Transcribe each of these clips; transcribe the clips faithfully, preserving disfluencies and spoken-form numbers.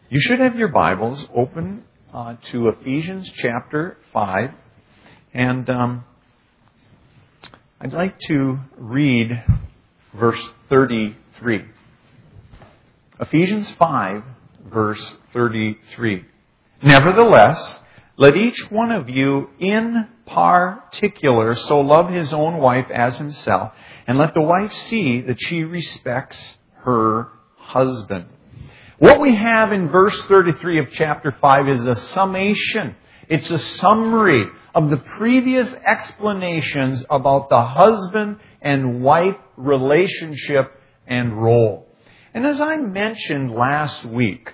You should have your Bibles open uh, to Ephesians chapter five. And um, I'd like to read verse thirty-three. Ephesians five, verse thirty-three. Nevertheless, let each one of you in particular so love his own wife as himself, and let the wife see that she respects her husband. What we have in verse thirty-three of chapter five is a summation. It's a summary of the previous explanations about the husband and wife relationship and role. And as I mentioned last week,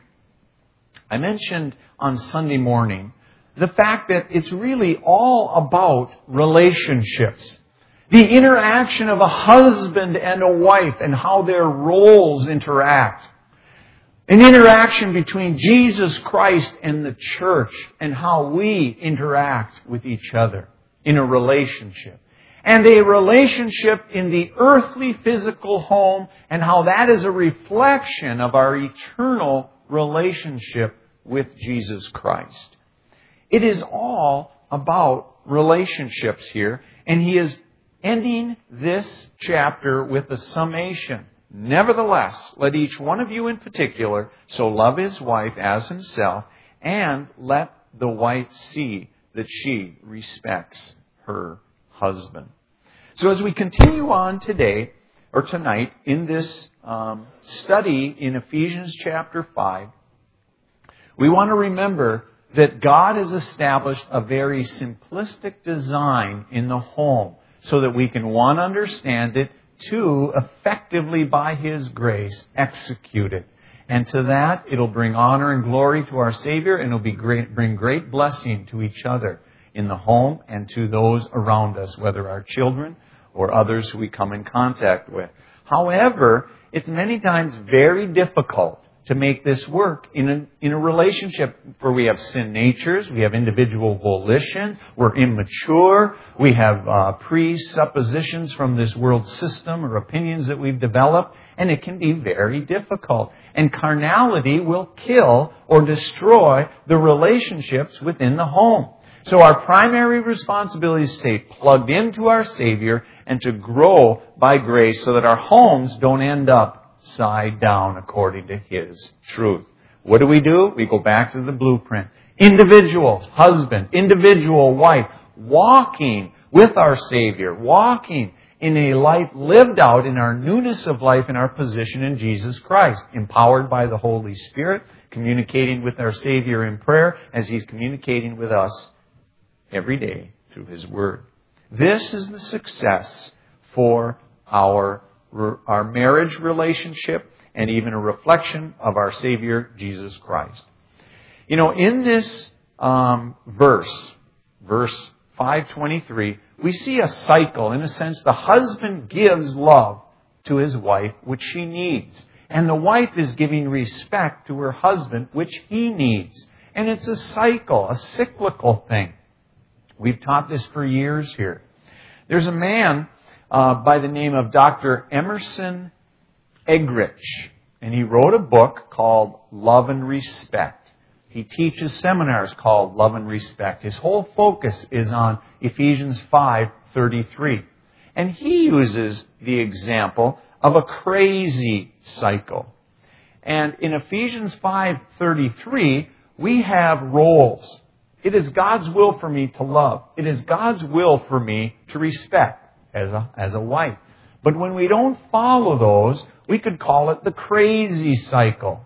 I mentioned on Sunday morning, the fact that it's really all about relationships. The interaction of a husband and a wife and how their roles interact. An interaction between Jesus Christ and the church and how we interact with each other in a relationship. And a relationship in the earthly physical home and how that is a reflection of our eternal relationship with Jesus Christ. It is all about relationships here, and he is ending this chapter with a summation. Nevertheless, let each one of you in particular so love his wife as himself, and let the wife see that she respects her husband. So as we continue on today, or tonight, in this um, study in Ephesians chapter five, we want to remember that God has established a very simplistic design in the home so that we can, one, understand it, two, effectively by His grace, execute it. And to that, it'll bring honor and glory to our Savior, and it'll be great, bring great blessing to each other in the home and to those around us, whether our children or others who we come in contact with. However, it's many times very difficult to make this work in a, in a relationship where we have sin natures, we have individual volition, we're immature, we have uh, presuppositions from this world system or opinions that we've developed, and it can be very difficult. And carnality will kill or destroy the relationships within the home. So our primary responsibility is to stay plugged into our Savior and to grow by grace so that our homes don't end up side down according to His truth. What do we do? We go back to the blueprint. Individuals, husband, individual wife, walking with our Savior, walking in a life lived out in our newness of life and our position in Jesus Christ, empowered by the Holy Spirit, communicating with our Savior in prayer as He's communicating with us every day through His Word. This is the success for our our marriage relationship, and even a reflection of our Savior, Jesus Christ. You know, in this um, verse, verse five twenty-three, we see a cycle. In a sense, the husband gives love to his wife, which she needs. And the wife is giving respect to her husband, which he needs. And it's a cycle, a cyclical thing. We've taught this for years here. There's a man Uh, by the name of Doctor Emerson Eggerichs. And he wrote a book called Love and Respect. He teaches seminars called Love and Respect. His whole focus is on Ephesians five thirty-three. And he uses the example of a crazy cycle. And in Ephesians five thirty-three, we have roles. It is God's will for me to love. It is God's will for me to respect. As a, as a wife. But when we don't follow those, we could call it the crazy cycle.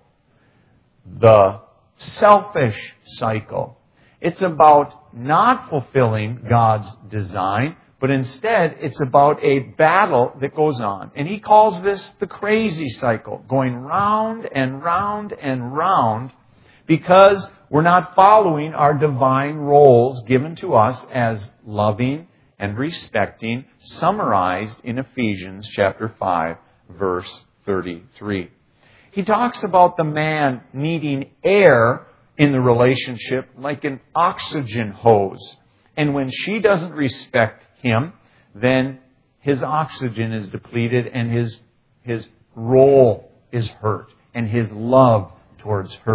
The selfish cycle. It's about not fulfilling God's design, but instead it's about a battle that goes on. And he calls this the crazy cycle, going round and round and round because we're not following our divine roles given to us as loving and respecting, summarized in Ephesians chapter five, verse thirty-three. He talks about the man needing air in the relationship like an oxygen hose. And when she doesn't respect him, then his oxygen is depleted and his, his role is hurt and his love towards her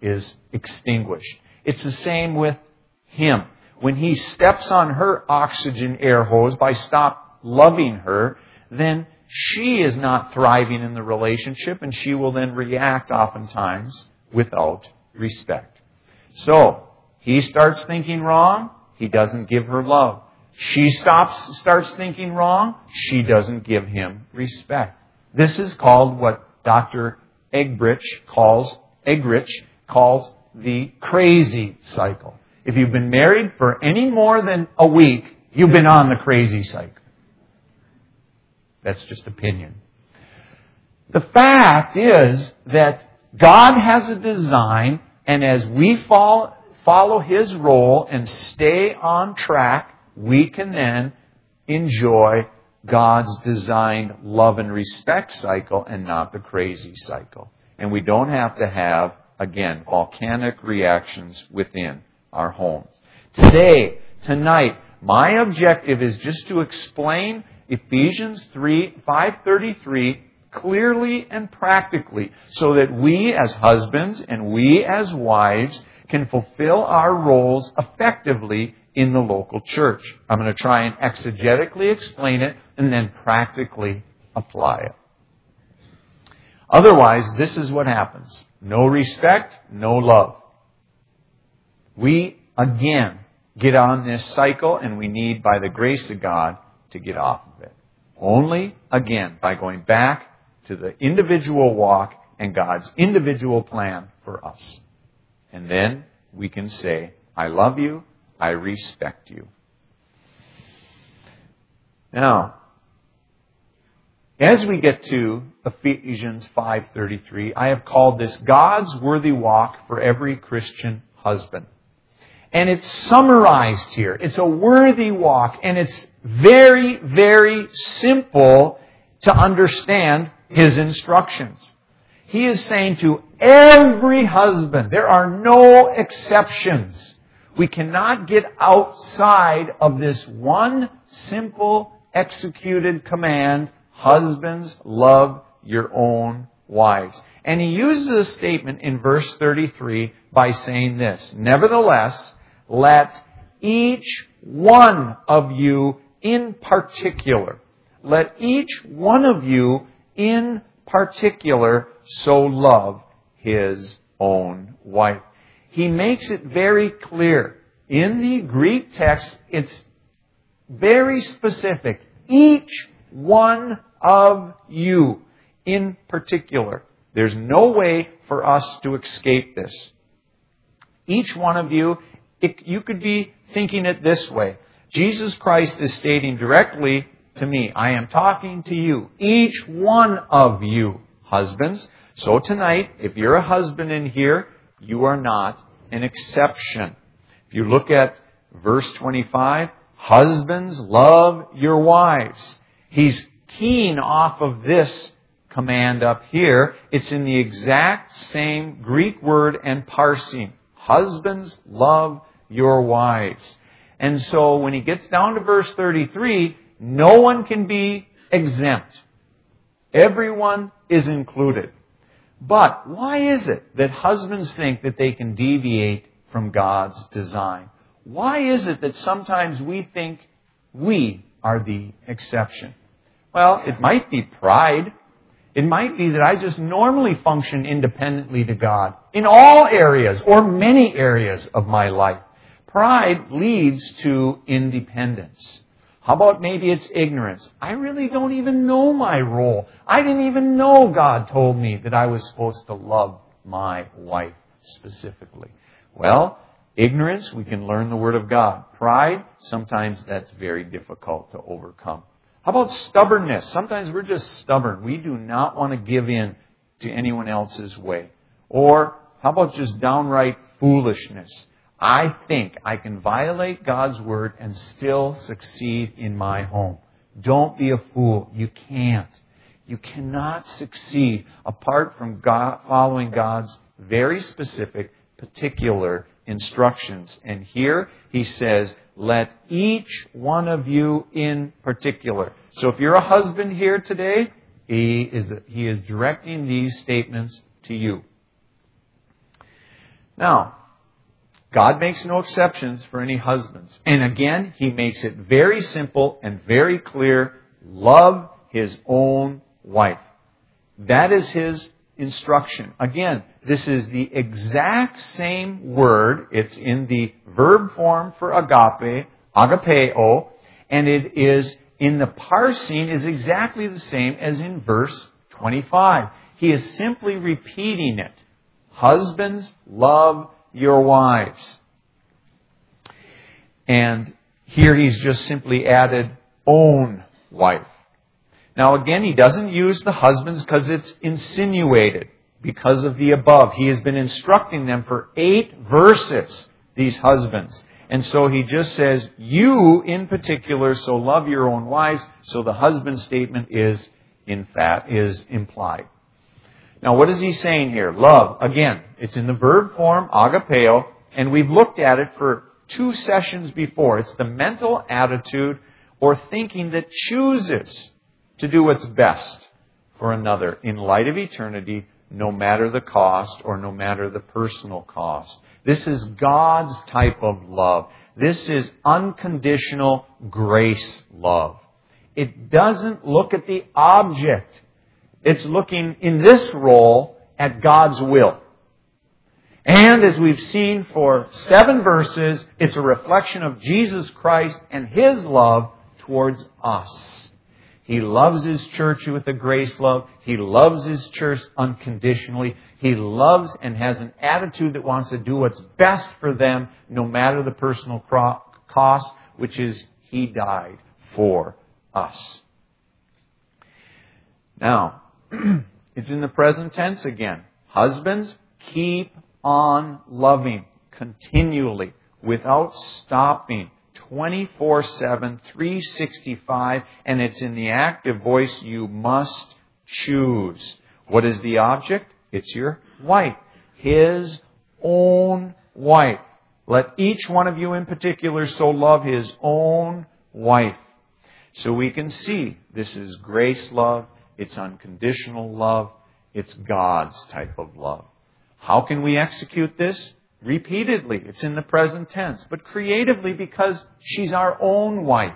is extinguished. It's the same with him. When he steps on her oxygen air hose by stop loving her, then she is not thriving in the relationship, and she will then react oftentimes without respect. So, he starts thinking wrong, he doesn't give her love. She stops, starts thinking wrong, she doesn't give him respect. This is called what Doctor Eggerichs calls, Eggerichs calls the crazy cycle. If you've been married for any more than a week, you've been on the crazy cycle. That's just opinion. The fact is that God has a design, and as we follow, follow His role and stay on track, we can then enjoy God's designed love and respect cycle and not the crazy cycle. And we don't have to have, again, volcanic reactions within our homes. Today, tonight, my objective is just to explain Ephesians three, five thirty-three clearly and practically so that we as husbands and we as wives can fulfill our roles effectively in the local church. I'm going to try and exegetically explain it and then practically apply it. Otherwise, this is what happens. No respect, no love. We, again, get on this cycle, and we need, by the grace of God, to get off of it. Only, again, by going back to the individual walk and God's individual plan for us. And then we can say, I love you, I respect you. Now, as we get to Ephesians five thirty-three, I have called this God's worthy walk for every Christian husband. And it's summarized here. It's a worthy walk, and it's very, very simple to understand his instructions. He is saying to every husband, there are no exceptions. We cannot get outside of this one simple executed command, husbands, love your own wives. And he uses a statement in verse thirty-three by saying this, nevertheless, let each one of you in particular, let each one of you in particular so love his own wife. He makes it very clear. In the Greek text, it's very specific. Each one of you in particular. There's no way for us to escape this. Each one of you, it, you could be thinking it this way. Jesus Christ is stating directly to me, I am talking to you, each one of you, husbands. So tonight, if you're a husband in here, you are not an exception. If you look at verse twenty-five, husbands, love your wives. He's keying off of this command up here. It's in the exact same Greek word and parsing. Husbands, love your wives. And so when he gets down to verse thirty-three, no one can be exempt. Everyone is included. But why is it that husbands think that they can deviate from God's design? Why is it that sometimes we think we are the exception? Well, it might be pride. It might be that I just normally function independently to God in all areas or many areas of my life. Pride leads to independence. How about maybe it's ignorance? I really don't even know my role. I didn't even know God told me that I was supposed to love my wife specifically. Well, ignorance, we can learn the Word of God. Pride, sometimes that's very difficult to overcome. How about stubbornness? Sometimes we're just stubborn. We do not want to give in to anyone else's way. Or how about just downright foolishness? I think I can violate God's Word and still succeed in my home. Don't be a fool. You can't. You cannot succeed apart from God, following God's very specific, particular instructions. And here he says, let each one of you in particular. So if you're a husband here today, he is, he is directing these statements to you. Now, God makes no exceptions for any husbands. And again, He makes it very simple and very clear. Love his own wife. That is His instruction. Again, this is the exact same word. It's in the verb form for agape, agapeo, and it is in the parsing is exactly the same as in verse twenty-five. He is simply repeating it. Husbands, love your wives. And here he's just simply added own wife. Now again, he doesn't use the husbands because it's insinuated because of the above. He has been instructing them for eight verses, these husbands. And so he just says, you in particular, so love your own wives. So the husband statement is, in fact, is implied. Now what is he saying here? Love, again, it's in the verb form, agapeo, and we've looked at it for two sessions before. It's the mental attitude or thinking that chooses to do what's best for another in light of eternity, no matter the cost or no matter the personal cost. This is God's type of love. This is unconditional grace love. It doesn't look at the object. It's looking in this role at God's will. And as we've seen for seven verses, it's a reflection of Jesus Christ and His love towards us. He loves His church with a grace love. He loves His church unconditionally. He loves and has an attitude that wants to do what's best for them, no matter the personal cost, which is He died for us. Now, it's in the present tense again. Husbands, keep on loving continually without stopping. twenty-four seven, three sixty-five, and it's in the active voice, you must choose. What is the object? It's your wife. His own wife. Let each one of you in particular so love his own wife. So we can see this is grace love, it's unconditional love, it's God's type of love. How can we execute this? Repeatedly. It's in the present tense. But creatively because she's our own wife.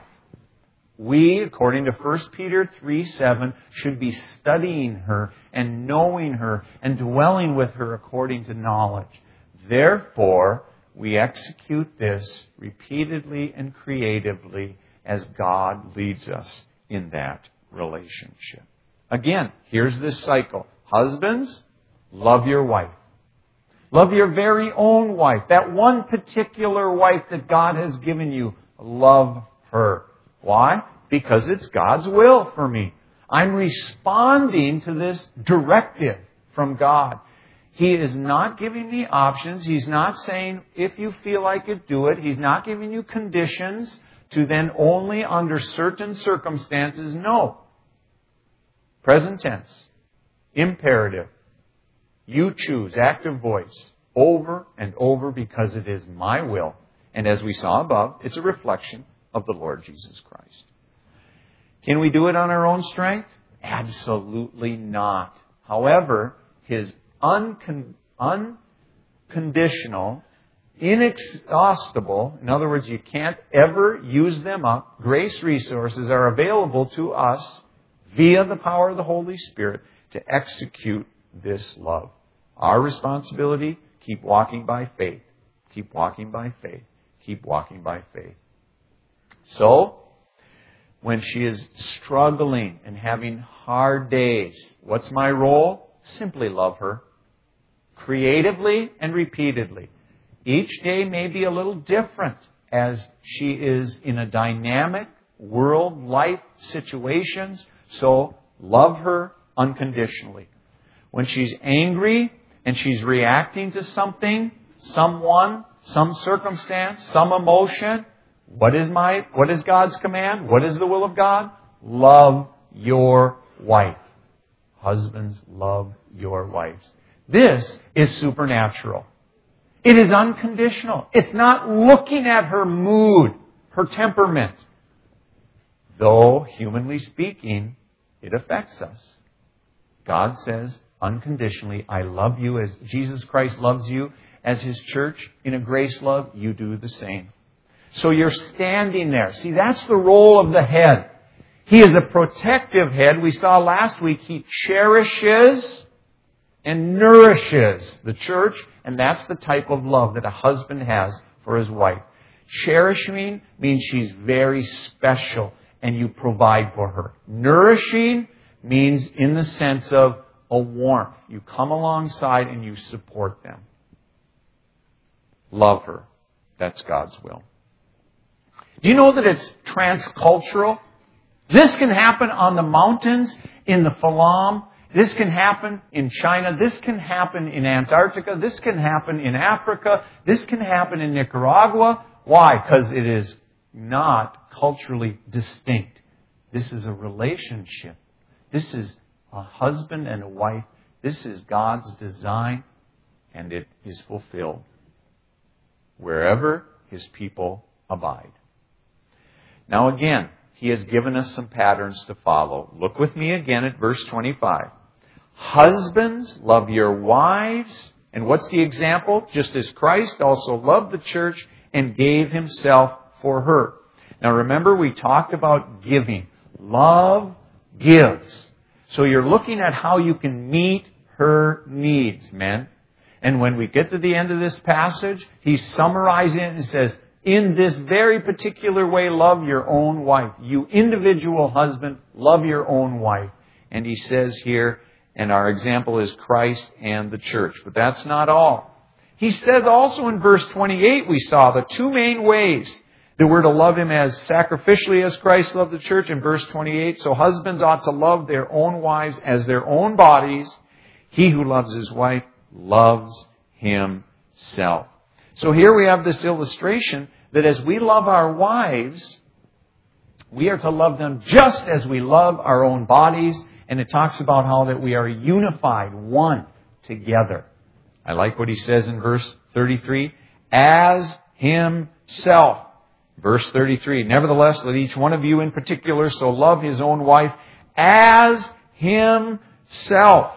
We, according to First Peter three seven, should be studying her and knowing her and dwelling with her according to knowledge. Therefore, we execute this repeatedly and creatively as God leads us in that relationship. Again, here's this cycle. Husbands, love your wife. Love your very own wife. That one particular wife that God has given you. Love her. Why? Because it's God's will for me. I'm responding to this directive from God. He is not giving me options. He's not saying, if you feel like it, do it. He's not giving you conditions to then only under certain circumstances. No. Present tense. Imperative. You choose, active voice, over and over because it is my will. And as we saw above, it's a reflection of the Lord Jesus Christ. Can we do it on our own strength? Absolutely not. However, His uncon- unconditional, inexhaustible, in other words, you can't ever use them up, grace resources are available to us via the power of the Holy Spirit to execute this love. Our responsibility, keep walking by faith. Keep walking by faith. Keep walking by faith. So, when she is struggling and having hard days, what's my role? Simply love her. Creatively and repeatedly. Each day may be a little different as she is in a dynamic world, life situations. So, love her unconditionally. When she's angry and she's reacting to something, someone, some circumstance, some emotion, what is my, what is God's command? What is the will of God? Love your wife. Husbands, love your wives. This is supernatural. It is unconditional. It's not looking at her mood, her temperament. Though, humanly speaking, it affects us. God says, unconditionally. I love you as Jesus Christ loves you as His church in a grace love. You do the same. So you're standing there. See, that's the role of the head. He is a protective head. We saw last week He cherishes and nourishes the church, and that's the type of love that a husband has for his wife. Cherishing means she's very special and you provide for her. Nourishing means in the sense of a warmth. You come alongside and you support them. Love her. That's God's will. Do you know that it's transcultural? This can happen on the mountains in the Falam. This can happen in China. This can happen in Antarctica. This can happen in Africa. This can happen in Nicaragua. Why? Because it is not culturally distinct. This is a relationship. This is a husband and a wife. This is God's design, and it is fulfilled wherever His people abide. Now again, He has given us some patterns to follow. Look with me again at verse twenty-five. Husbands, love your wives. And what's the example? Just as Christ also loved the church and gave Himself for her. Now remember, we talked about giving. Love gives. So you're looking at how you can meet her needs, men. And when we get to the end of this passage, he's summarizing it and says, in this very particular way, love your own wife. You individual husband, love your own wife. And he says here, and our example is Christ and the church. But that's not all. He says also in verse twenty-eight, we saw the two main ways that we're to love Him as sacrificially as Christ loved the church. In verse twenty-eight, so husbands ought to love their own wives as their own bodies. He who loves his wife loves himself. So here we have this illustration that as we love our wives, we are to love them just as we love our own bodies. And it talks about how that we are unified, one, together. I like what he says in verse thirty-three, as Himself. Verse thirty-three, nevertheless, let each one of you in particular so love his own wife as himself.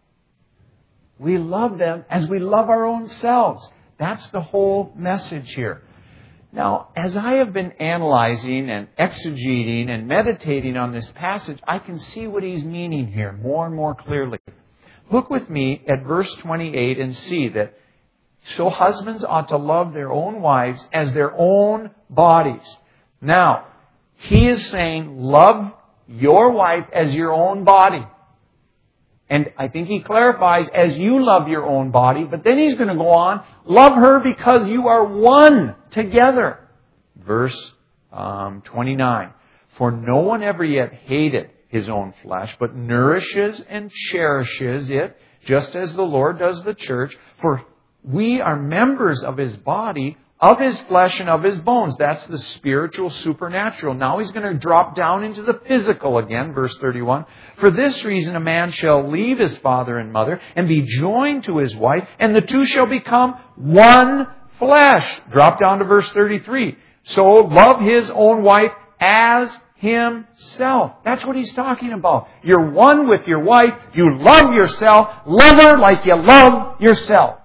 We love them as we love our own selves. That's the whole message here. Now, as I have been analyzing and exegeting and meditating on this passage, I can see what he's meaning here more and more clearly. Look with me at verse twenty-eight and see that so husbands ought to love their own wives as their own bodies. Now, he is saying love your wife as your own body. And I think he clarifies, as you love your own body, but then he's going to go on, love her because you are one together. Verse um, twenty-nine, for no one ever yet hated his own flesh, but nourishes and cherishes it, just as the Lord does the church. For we are members of His body, of His flesh and of His bones. That's the spiritual, supernatural. Now he's going to drop down into the physical again, verse thirty-one. For this reason a man shall leave his father and mother and be joined to his wife, and the two shall become one flesh. Drop down to verse thirty-three. So love his own wife as himself. That's what he's talking about. You're one with your wife. You love yourself. Love her like you love yourself.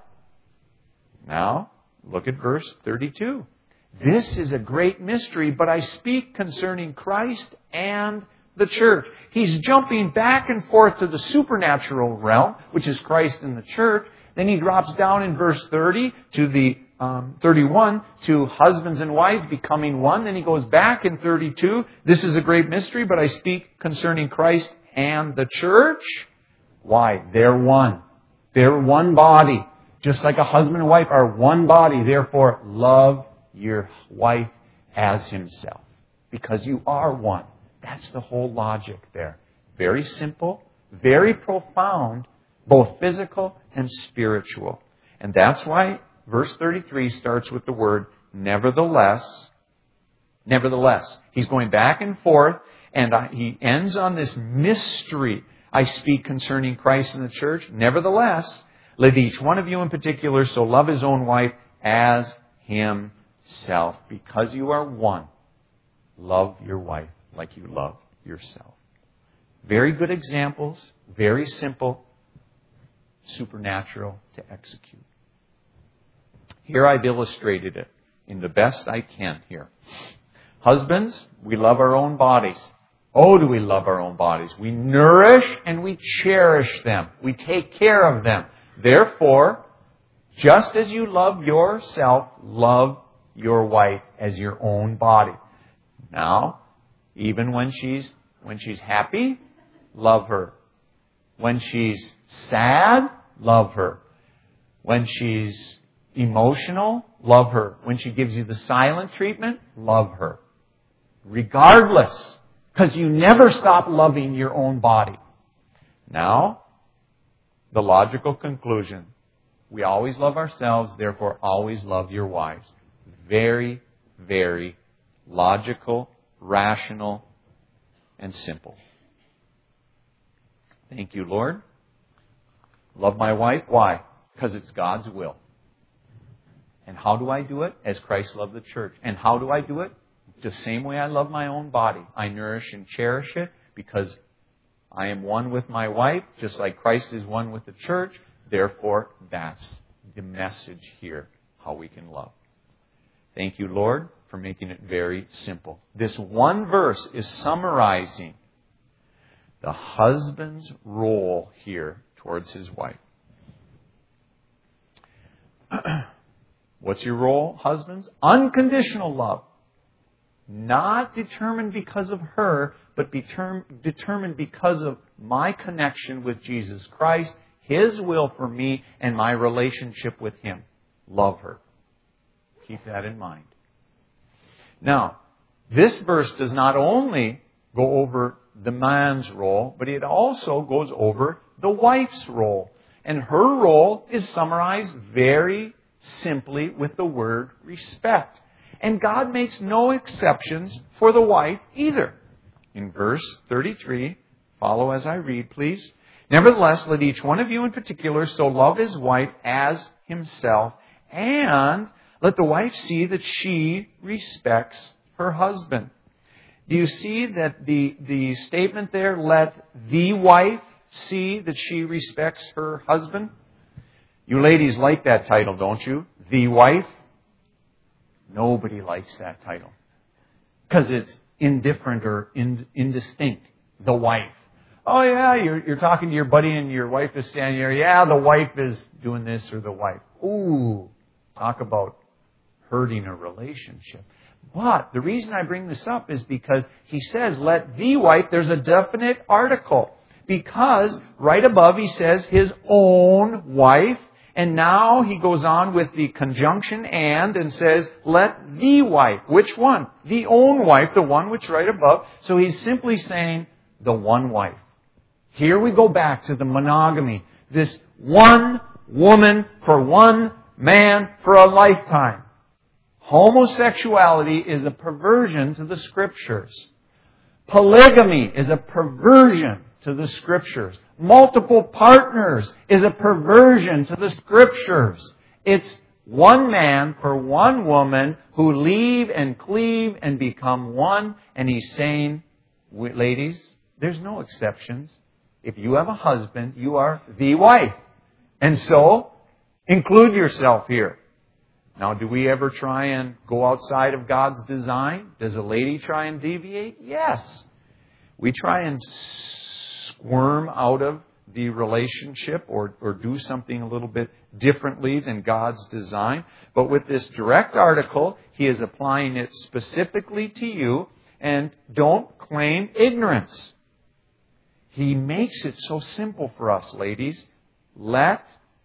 Now, look at verse thirty-two. This is a great mystery, but I speak concerning Christ and the church. He's jumping back and forth to the supernatural realm, which is Christ and the church. Then he drops down in verse thirty to the um, thirty-one to husbands and wives becoming one. Then he goes back in thirty-two. This is a great mystery, but I speak concerning Christ and the church. Why? They're one. They're one body. Just like a husband and wife are one body. Therefore, love your wife as himself. Because you are one. That's the whole logic there. Very simple, very profound, both physical and spiritual. And that's why verse thirty-three starts with the word nevertheless. Nevertheless. He's going back and forth, and he ends on this mystery. I speak concerning Christ and the church. Nevertheless, let each one of you in particular so love his own wife as himself. Because you are one, love your wife like you love yourself. Very good examples, very simple, supernatural to execute. Here I've illustrated it in the best I can here. Husbands, we love our own bodies. Oh, do we love our own bodies. We nourish and we cherish them. We take care of them. Therefore, just as you love yourself, love your wife as your own body. Now, even when she's when she's happy, love her. When she's sad, love her. When she's emotional, love her. When she gives you the silent treatment, love her. Regardless, because you never stop loving your own body. Now, the logical conclusion. We always love ourselves, therefore always love your wives. Very, very logical, rational, and simple. Thank you, Lord. Love my wife. Why? Because it's God's will. And how do I do it? As Christ loved the church. And how do I do it? The same way I love my own body. I nourish and cherish it because I am one with my wife, just like Christ is one with the church. Therefore, that's the message here, how we can love. Thank you, Lord, for making it very simple. This one verse is summarizing the husband's role here towards his wife. What's your role, husbands? Unconditional love. Not determined because of her, but determined because of my connection with Jesus Christ, His will for me, and my relationship with Him. Love her. Keep that in mind. Now, this verse does not only go over the man's role, but it also goes over the wife's role. And her role is summarized very simply with the word respect. And God makes no exceptions for the wife either. In verse thirty-three, follow as I read, please. Nevertheless, let each one of you in particular so love his wife as himself, and let the wife see that she respects her husband. Do you see that the, the statement there, let the wife see that she respects her husband? You ladies like that title, don't you? The wife? Nobody likes that title. Because it's indifferent or ind- indistinct. The wife. Oh yeah, you're, you're talking to your buddy and your wife is standing there. Yeah, the wife is doing this or the wife. Ooh, talk about hurting a relationship. But the reason I bring this up is because he says, let the wife, there's a definite article. Because right above he says his own wife. And now he goes on with the conjunction and and says, let the wife. Which one? The own wife, the one which right above. So he's simply saying the one wife. Here we go back to the monogamy. This one woman for one man for a lifetime. Homosexuality is a perversion to the Scriptures. Polygamy is a perversion to the Scriptures. Multiple partners is a perversion to the Scriptures. It's one man for one woman who leave and cleave and become one. And he's saying, ladies, there's no exceptions. If you have a husband, you are the wife. And so, include yourself here. Now, do we ever try and go outside of God's design? Does a lady try and deviate? Yes. We try and squirm out of the relationship or, or do something a little bit differently than God's design. But with this direct article, he is applying it specifically to you. And don't claim ignorance. He makes it so simple for us, ladies. Let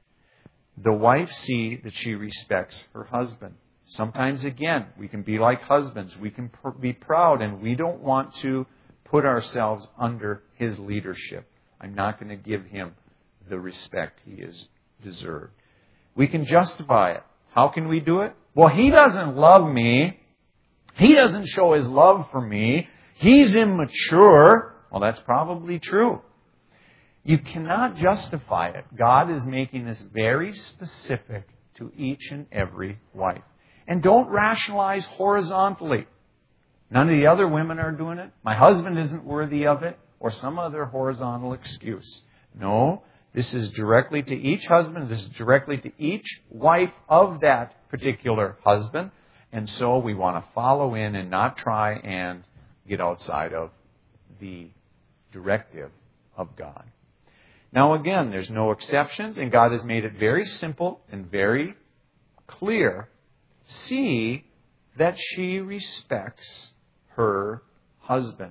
the wife see that she respects her husband. Sometimes, again, we can be like husbands. We can pr- be proud, and we don't want to put ourselves under his leadership. I'm not going to give him the respect he is deserved. We can justify it. How can we do it? Well, he doesn't love me. He doesn't show his love for me. He's immature. Well, that's probably true. You cannot justify it. God is making this very specific to each and every wife. And don't rationalize horizontally. None of the other women are doing it. My husband isn't worthy of it. Or some other horizontal excuse. No, This is directly to each husband. This is directly to each wife of that particular husband. And so we want to follow in and not try and get outside of the directive of God. Now again, there's no exceptions, and God has made it very simple and very clear. See that she respects her husband.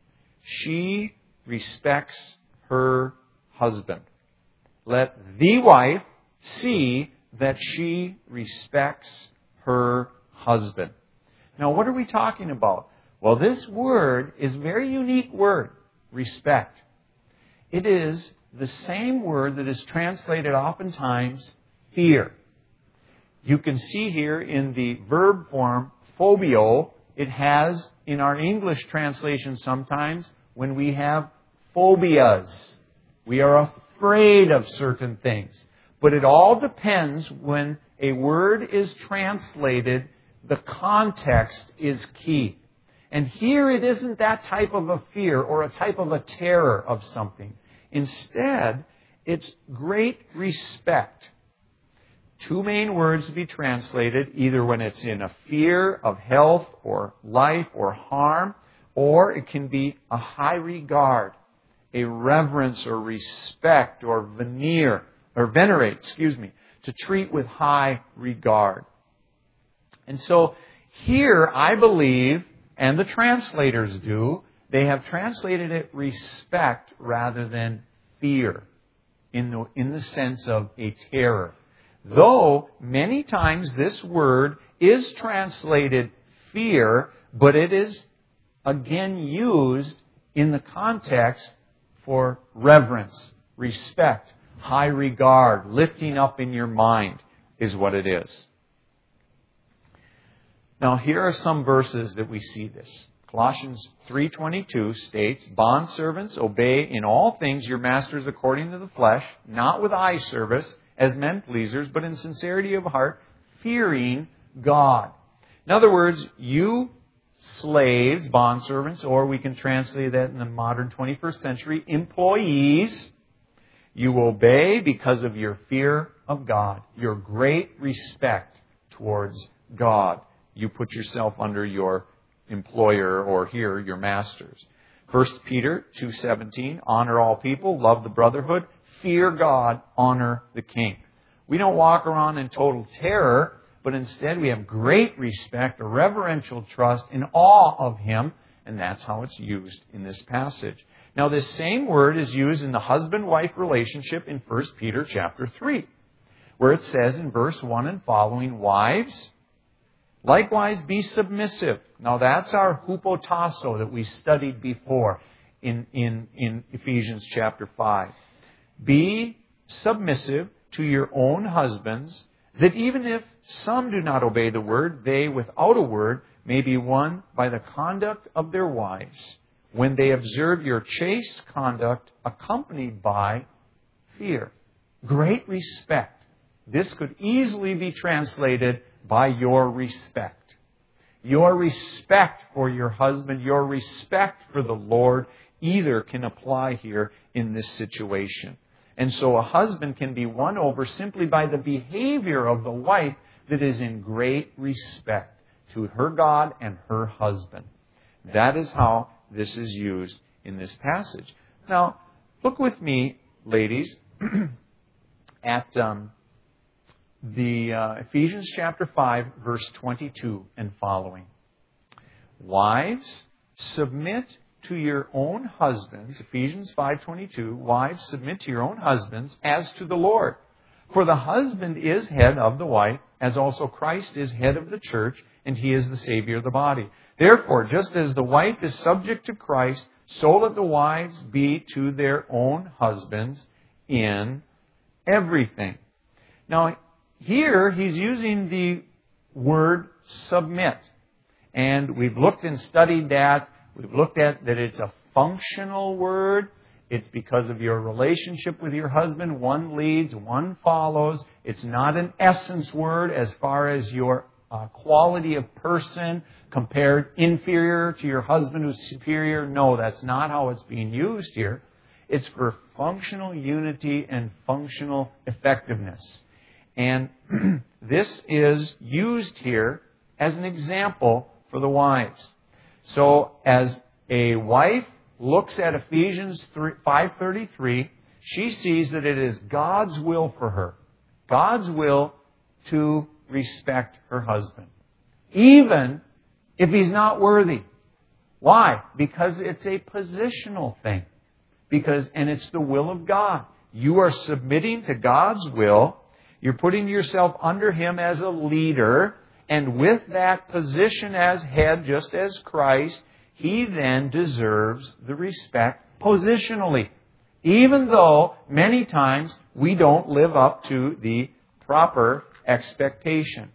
She respects her husband. Let the wife see that she respects her husband. Now, what are we talking about? Well, this word is a very unique word, respect. It is the same word that is translated oftentimes fear. You can see here in the verb form, phobio, it has in our English translation sometimes when we have phobias. We are afraid of certain things. But it all depends when a word is translated, the context is key. And here it isn't that type of a fear or a type of a terror of something. Instead, it's great respect. Two main words to be translated, either when it's in a fear of health or life or harm, or it can be a high regard, a reverence or respect or veneer, or venerate, excuse me, to treat with high regard. And so here, I believe, and the translators do, they have translated it respect rather than fear, in the, in the sense of a terror. Though many times this word is translated fear, but it is again used in the context for reverence, respect, high regard, lifting up in your mind is what it is. Now here are some verses that we see this. Colossians three twenty-two states, "Bondservants, obey in all things your masters according to the flesh, not with eye service as men pleasers, but in sincerity of heart, fearing God." In other words, you slaves, bondservants, or we can translate that in the modern twenty-first century, employees, you obey because of your fear of God, your great respect towards God. You put yourself under your employer, or here, your masters. First Peter two seventeen, "Honor all people, love the brotherhood, fear God, honor the king." We don't walk around in total terror, but instead we have great respect, a reverential trust, in awe of Him, and that's how it's used in this passage. Now, this same word is used in the husband-wife relationship in First Peter chapter three, where it says in verse one and following, "Wives, likewise be submissive." Now that's our hupotasso that we studied before in, in, in Ephesians chapter five. "Be submissive to your own husbands, that even if some do not obey the word, they without a word may be won by the conduct of their wives, when they observe your chaste conduct accompanied by fear." Great respect. This could easily be translated by your respect. Your respect for your husband, your respect for the Lord, either can apply here in this situation. And so a husband can be won over simply by the behavior of the wife that is in great respect to her God and her husband. That is how this is used in this passage. Now, look with me, ladies, at um, the uh, Ephesians chapter five, verse twenty-two and following. "Wives, submit to your own husbands," Ephesians five twenty-two, "Wives, submit to your own husbands as to the Lord. For the husband is head of the wife, as also Christ is head of the church, and He is the Savior of the body. Therefore, just as the wife is subject to Christ, so let the wives be to their own husbands in everything." Now, here he's using the word submit. And we've looked and studied that. We've looked at that it's a functional word. It's because of your relationship with your husband. One leads, one follows. It's not an essence word as far as your uh, quality of person compared inferior to your husband who's superior. No, that's not how it's being used here. It's for functional unity and functional effectiveness. And this is used here as an example for the wives. So as a wife looks at Ephesians five thirty-three, she sees that it is God's will for her, God's will to respect her husband, even if he's not worthy. Why? Because it's a positional thing. Because, and it's the will of God. You are submitting to God's will. You're putting yourself under Him as a leader. And with that position as head, just as Christ, He then deserves the respect positionally. Even though many times we don't live up to the proper expectation.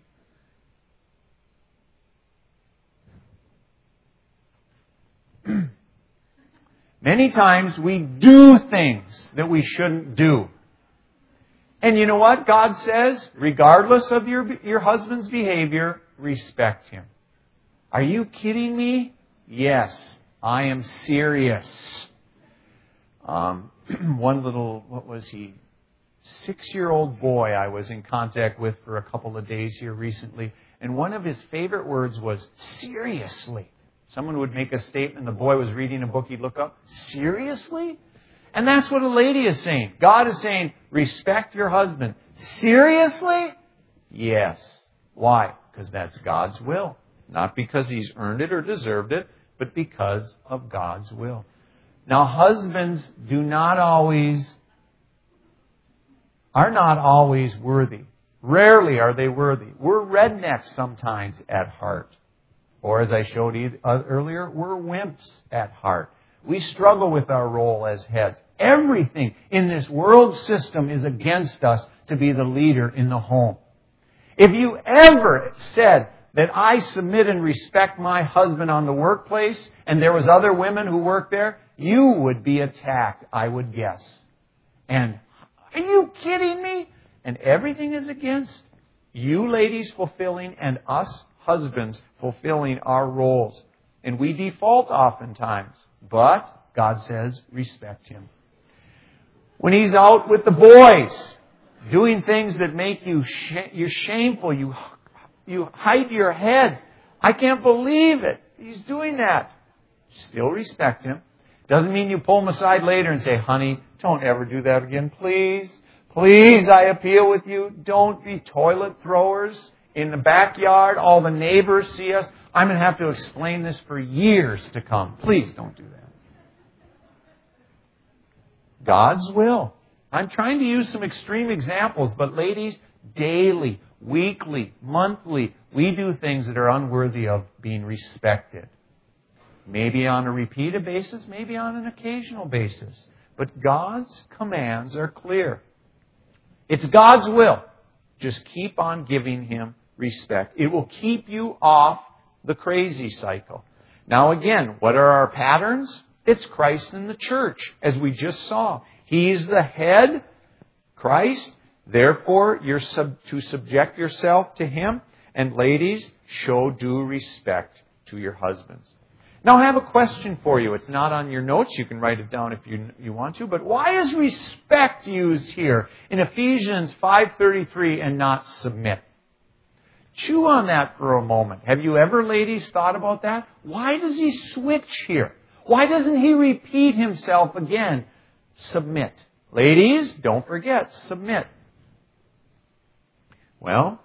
Many times we do things that we shouldn't do. And you know what God says? Regardless of your, your husband's behavior, respect him. Are you kidding me? Yes, I am serious. Um, one little, what was he? Six-year-old boy I was in contact with for a couple of days here recently. And one of his favorite words was, seriously. Someone would make a statement, the boy was reading a book, he'd look up, seriously? And that's what a lady is saying. God is saying, respect your husband. Seriously? Yes. Why? Because that's God's will. Not because he's earned it or deserved it, but because of God's will. Now, husbands do not always, are not always worthy. Rarely are they worthy. We're rednecks sometimes at heart. Or as I showed you earlier, we're wimps at heart. We struggle with our role as heads. Everything in this world system is against us to be the leader in the home. If you ever said that I submit and respect my husband on the workplace and there was other women who worked there, you would be attacked, I would guess. And are you kidding me? And everything is against you ladies fulfilling and us husbands fulfilling our roles. And we default oftentimes. But God says, respect him. When he's out with the boys, doing things that make you sh- you're shameful, you, you hide your head. I can't believe it. He's doing that. Still respect him. Doesn't mean you pull him aside later and say, honey, don't ever do that again, please. Please, I appeal with you. Don't be toilet throwers in the backyard. All the neighbors see us. I'm going to have to explain this for years to come. Please don't do that. God's will. I'm trying to use some extreme examples, but ladies, daily, weekly, monthly, we do things that are unworthy of being respected. Maybe on a repeated basis, maybe on an occasional basis. But God's commands are clear. It's God's will. Just keep on giving him respect. It will keep you off the crazy cycle. Now again, what are our patterns? It's Christ and the church, as we just saw. He's the head, Christ. Therefore, you're sub- to subject yourself to him. And ladies, show due respect to your husbands. Now I have a question for you. It's not on your notes. You can write it down if you, you want to. But why is respect used here in Ephesians five thirty-three and not submit? Chew on that for a moment. Have you ever, ladies, thought about that? Why does he switch here? Why doesn't he repeat himself again? Submit. Ladies, don't forget, submit. Well,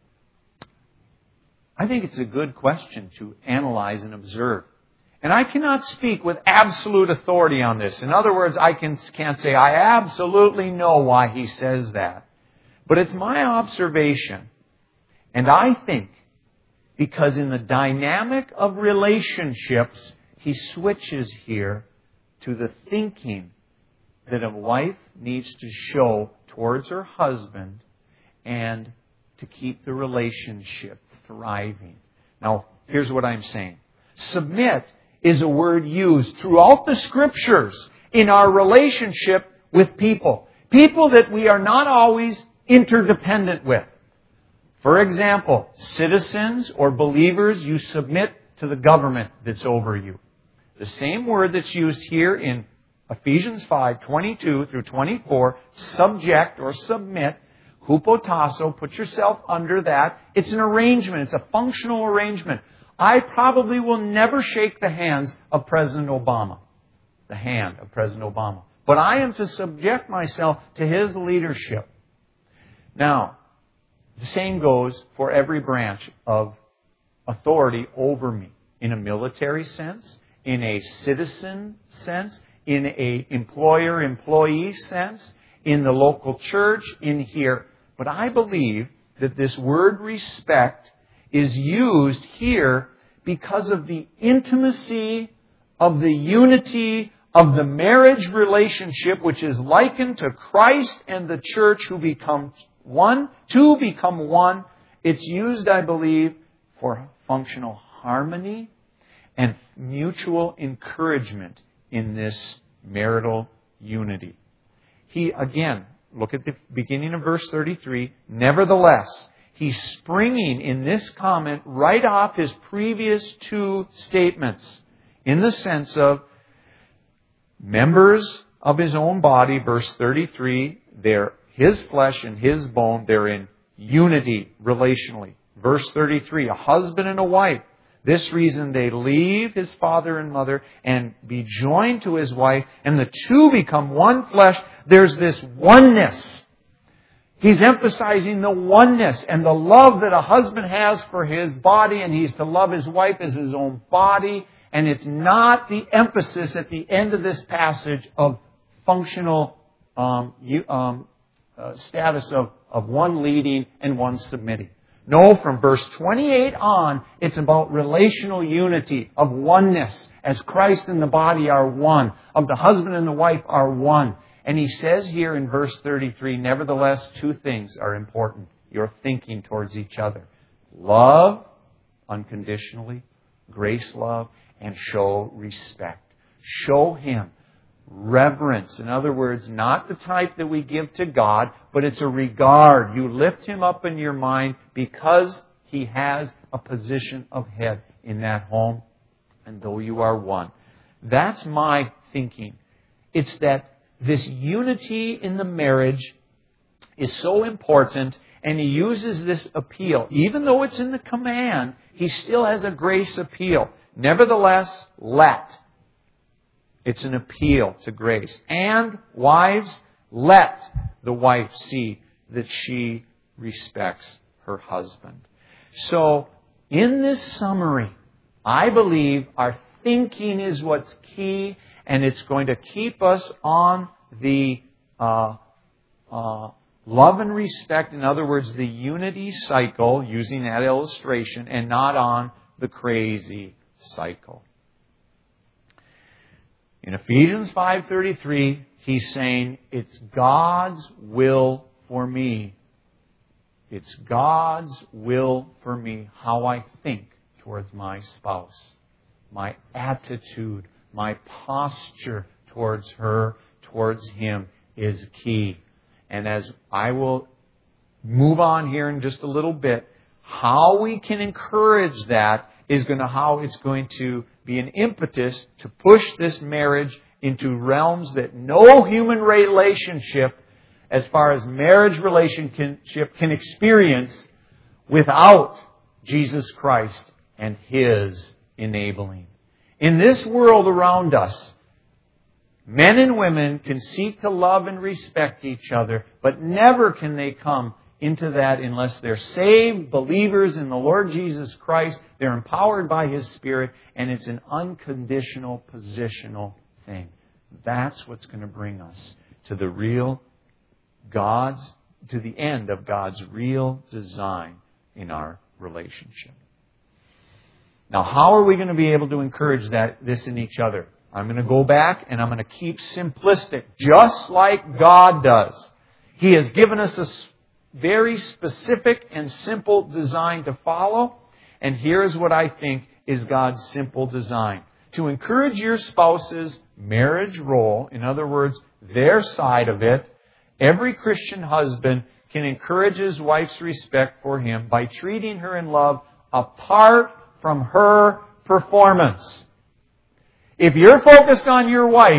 I think it's a good question to analyze and observe. And I cannot speak with absolute authority on this. In other words, I can, can't say, I absolutely know why he says that. But it's my observation. And I think because in the dynamic of relationships, he switches here to the thinking that a wife needs to show towards her husband and to keep the relationship thriving. Now, here's what I'm saying. Submit is a word used throughout the Scriptures in our relationship with people. People that we are not always interdependent with. For example, citizens or believers, you submit to the government that's over you. The same word that's used here in Ephesians five, twenty-two through twenty-four, subject or submit, hupotasso, put yourself under that. It's an arrangement. It's a functional arrangement. I probably will never shake the hands of President Obama. The hand of President Obama. But I am to subject myself to his leadership. Now, the same goes for every branch of authority over me. In a military sense, in a citizen sense, in a employer-employee sense, in the local church, in here. But I believe that this word respect is used here because of the intimacy of the unity of the marriage relationship, which is likened to Christ and the church who become one, two become one. It's used, I believe, for functional harmony and mutual encouragement in this marital unity. He, again, look at the beginning of verse thirty-three. Nevertheless, he's springing in this comment right off his previous two statements in the sense of members of his own body, verse thirty-three, they're his flesh and his bone, they're in unity relationally. Verse thirty-three, a husband and a wife. This reason they leave his father and mother and be joined to his wife, and the two become one flesh. There's this oneness. He's emphasizing the oneness and the love that a husband has for his body, and he's to love his wife as his own body. And it's not the emphasis at the end of this passage of functional um, um, uh, status of, of one leading and one submitting. No, from verse twenty-eight on, it's about relational unity, of oneness, as Christ and the body are one, of the husband and the wife are one. And he says here in verse thirty-three, nevertheless, two things are important. Your thinking towards each other. Love unconditionally, grace love, and show respect. Show Him reverence. In other words, not the type that we give to God, but it's a regard. You lift Him up in your mind because He has a position of head in that home, and though you are one. That's my thinking. It's that this unity in the marriage is so important, and He uses this appeal. Even though it's in the command, He still has a grace appeal. Nevertheless, let. It's an appeal to grace. And wives, let the wife see that she respects her husband. So, in this summary, I believe our thinking is what's key, and it's going to keep us on the uh, uh, love and respect, in other words, the unity cycle, using that illustration, and not on the crazy cycle. In Ephesians five thirty-three, he's saying, it's God's will for me. It's God's will for me how I think towards my spouse. My attitude, my posture towards her, towards him is key. And as I will move on here in just a little bit, how we can encourage that is going to how it's going to be an impetus to push this marriage into realms that no human relationship, as far as marriage relationship, can experience without Jesus Christ and His enabling. In this world around us, men and women can seek to love and respect each other, but never can they come into that unless they're saved believers in the Lord Jesus Christ. They're empowered by His Spirit, and it's an unconditional, positional thing. That's what's going to bring us to the real God's, to the end of God's real design in our relationship. Now, how are we going to be able to encourage that this in each other? I'm going to go back and I'm going to keep simplistic, just like God does. He has given us a very specific and simple design to follow. And here's what I think is God's simple design. To encourage your spouse's marriage role, in other words, their side of it, every Christian husband can encourage his wife's respect for him by treating her in love apart from her performance. If you're focused on your wife,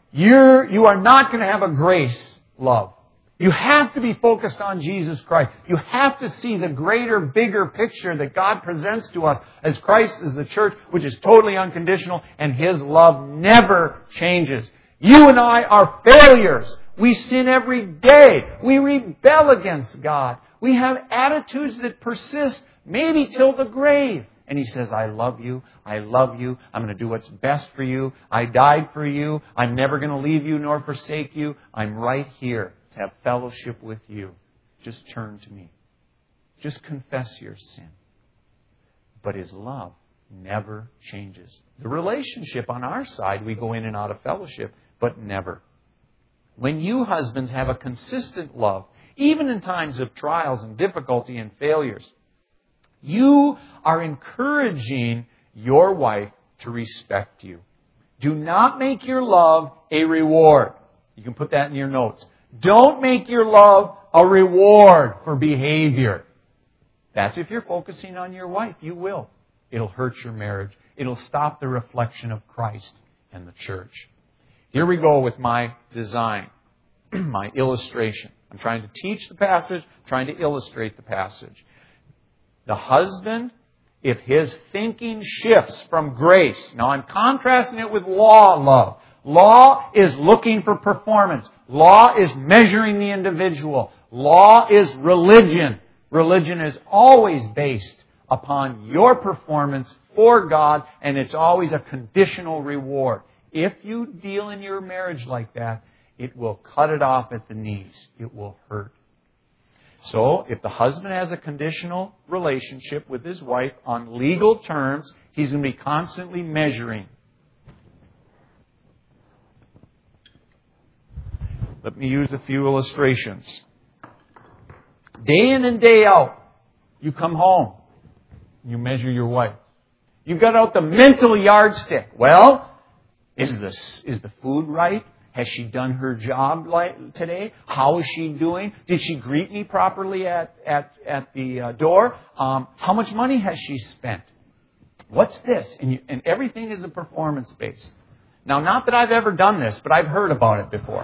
you're, you are not going to have a grace love. You have to be focused on Jesus Christ. You have to see the greater, bigger picture that God presents to us as Christ is the church, which is totally unconditional, and His love never changes. You and I are failures. We sin every day. We rebel against God. We have attitudes that persist maybe till the grave. And He says, I love you. I love you. I'm going to do what's best for you. I died for you. I'm never going to leave you nor forsake you. I'm right here to have fellowship with you. Just turn to me. Just confess your sin. But His love never changes. The relationship on our side, we go in and out of fellowship, but never. When you husbands have a consistent love, even in times of trials and difficulty and failures, you are encouraging your wife to respect you. Do not make your love a reward. You can put that in your notes. Don't make your love a reward for behavior. That's if you're focusing on your wife. You will. It'll hurt your marriage. It'll stop the reflection of Christ and the church. Here we go with my design, my illustration. I'm trying to teach the passage, trying to illustrate the passage. The husband, if his thinking shifts from grace, now I'm contrasting it with law love. Law is looking for performance. Law is measuring the individual. Law is religion. Religion is always based upon your performance for God, and it's always a conditional reward. If you deal in your marriage like that, it will cut it off at the knees. It will hurt. So, if the husband has a conditional relationship with his wife on legal terms, he's going to be constantly measuring. Let me use a few illustrations. Day in and day out, you come home. You measure your wife. You got out the mental yardstick. Well, is this, is the food right? Has she done her job like today? How is she doing? Did she greet me properly at, at, at the uh, door? Um, how much money has she spent? What's this? And, you, and everything is a performance based. Now, not that I've ever done this, but I've heard about it before.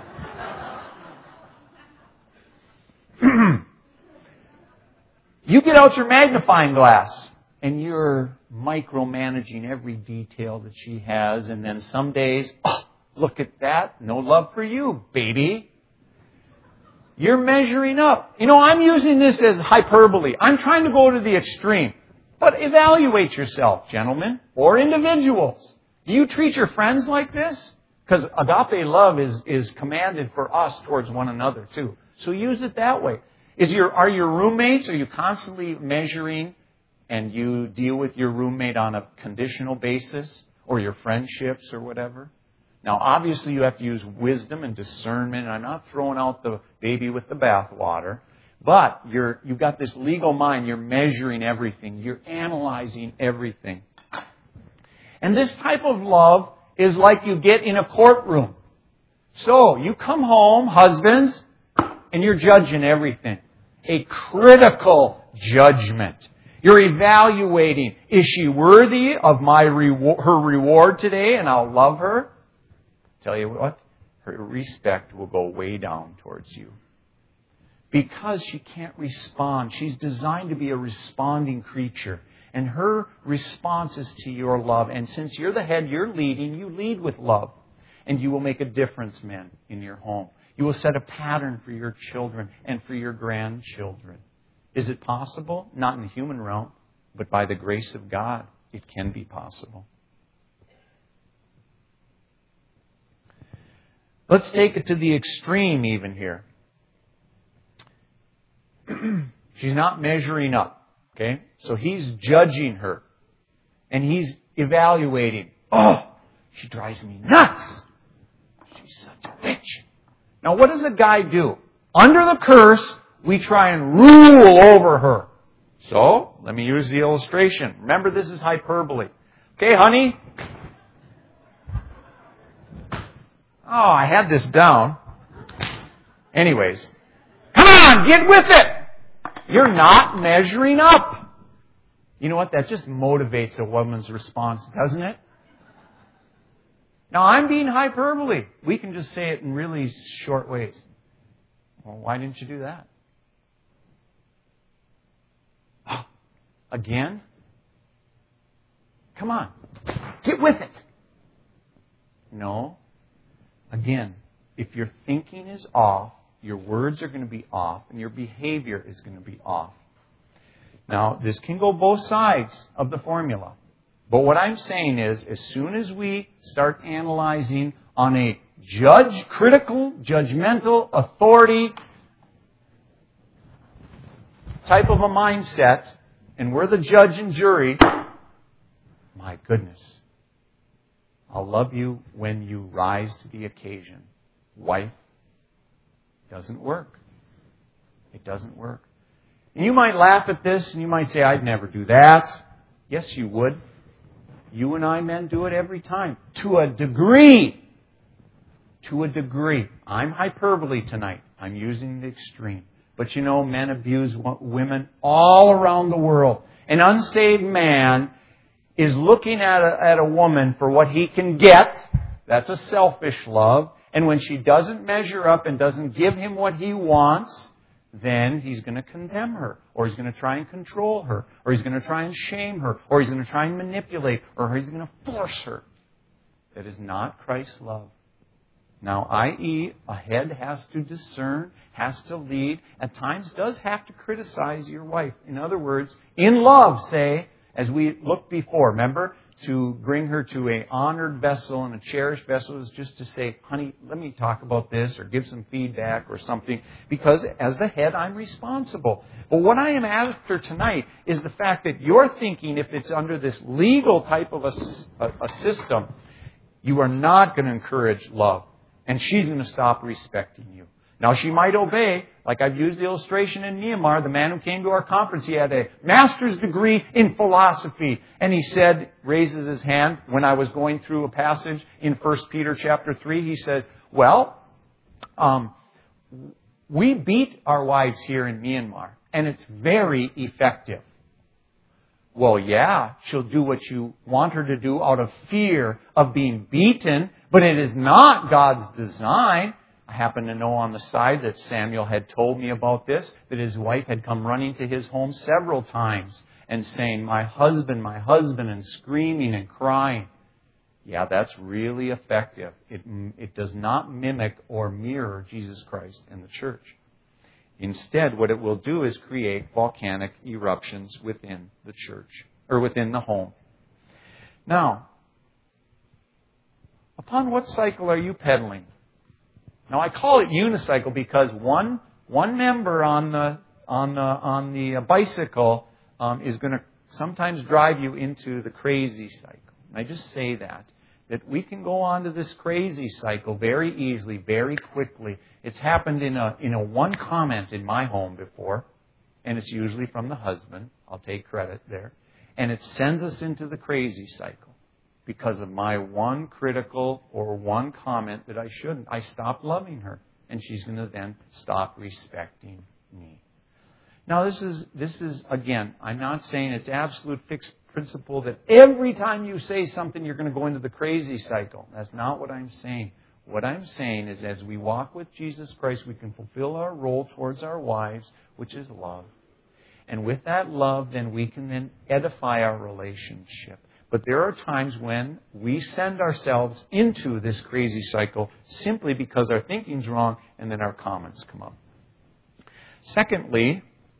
You get out your magnifying glass and you're micromanaging every detail that she has, and then some days, oh, look at that. No love for you, baby. You're measuring up. You know, I'm using this as hyperbole. I'm trying to go to the extreme. But evaluate yourself, gentlemen, or individuals. Do you treat your friends like this? Because agape love is, is commanded for us towards one another, too. So use it that way. Is your, are your roommates, are you constantly measuring and you deal with your roommate on a conditional basis, or your friendships or whatever? Now, obviously, you have to use wisdom and discernment. And I'm not throwing out the baby with the bathwater. But you're, you've got this legal mind. You're measuring everything. You're analyzing everything. And this type of love is like you get in a courtroom. So, you come home, husbands, and you're judging everything. A critical judgment. You're evaluating, is she worthy of my reward, her reward today, and I'll love her? Tell you what, her respect will go way down towards you. Because she can't respond. She's designed to be a responding creature. And her response is to your love. And since you're the head, you're leading, you lead with love. And you will make a difference, men, in your home. You will set a pattern for your children and for your grandchildren. Is it possible? Not in the human realm, but by the grace of God, it can be possible. Let's take it to the extreme even here. She's not measuring up. Okay? So he's judging her. And he's evaluating. Oh, she drives me nuts. She's such a bitch. Now what does a guy do? Under the curse, we try and rule over her. So, let me use the illustration. Remember, this is hyperbole. Okay, honey? Oh, I had this down. Anyways. Come on, get with it! You're not measuring up. You know what? That just motivates a woman's response, doesn't it? Now, I'm being hyperbole. We can just say it in really short ways. Well, why didn't you do that? Oh, again? Come on. Get with it. No. Again, if your thinking is off, your words are going to be off, and your behavior is going to be off. Now, this can go both sides of the formula. But what I'm saying is, as soon as we start analyzing on a judge, critical, judgmental, authority type of a mindset, and we're the judge and jury, my goodness, I'll love you when you rise to the occasion. Wife, doesn't work. It doesn't work. And you might laugh at this and you might say, I'd never do that. Yes, you would. You and I men do it every time. To a degree. To a degree. I'm hyperbole tonight. I'm using the extreme. But you know, men abuse women all around the world. An unsaved man is looking at a, at a woman for what he can get. That's a selfish love. And when she doesn't measure up and doesn't give him what he wants, then he's going to condemn her, or he's going to try and control her, or he's going to try and shame her, or he's going to try and manipulate, or he's going to force her. That is not Christ's love. Now, that is, a head has to discern, has to lead, at times does have to criticize your wife. In other words, in love, say, as we looked before, remember, to bring her to an honored vessel and a cherished vessel is just to say, honey, let me talk about this, or give some feedback or something, because as the head, I'm responsible. But what I am after tonight is the fact that you're thinking, if it's under this legal type of a, a, a system, you are not going to encourage love. And she's going to stop respecting you. Now, she might obey. Like I've used the illustration in Myanmar, the man who came to our conference, he had a master's degree in philosophy. And he said, raises his hand, when I was going through a passage in First Peter chapter three, he says, well, um, we beat our wives here in Myanmar, and it's very effective. Well, yeah, she'll do what you want her to do out of fear of being beaten, but it is not God's design. I happen to know on the side that Samuel had told me about this, that his wife had come running to his home several times and saying, my husband, my husband, and screaming and crying. Yeah, that's really effective. It, it does not mimic or mirror Jesus Christ and the church. Instead, what it will do is create volcanic eruptions within the church, or within the home. Now, upon what cycle are you pedaling? Now, I call it unicycle because one one member on the on the on the bicycle um, is going to sometimes drive you into the crazy cycle. And I just say that that we can go on to this crazy cycle very easily, very quickly. It's happened in a in a one comment in my home before, and it's usually from the husband. I'll take credit there, and it sends us into the crazy cycle. Because of my one critical or one comment that I shouldn't. I stopped loving her. And she's going to then stop respecting me. Now this is, this is again, I'm not saying it's absolute fixed principle that every time you say something you're going to go into the crazy cycle. That's not what I'm saying. What I'm saying is as we walk with Jesus Christ, we can fulfill our role towards our wives, which is love. And with that love, then we can then edify our relationship. But there are times when we send ourselves into this crazy cycle simply because our thinking's wrong and then our comments come up. Secondly,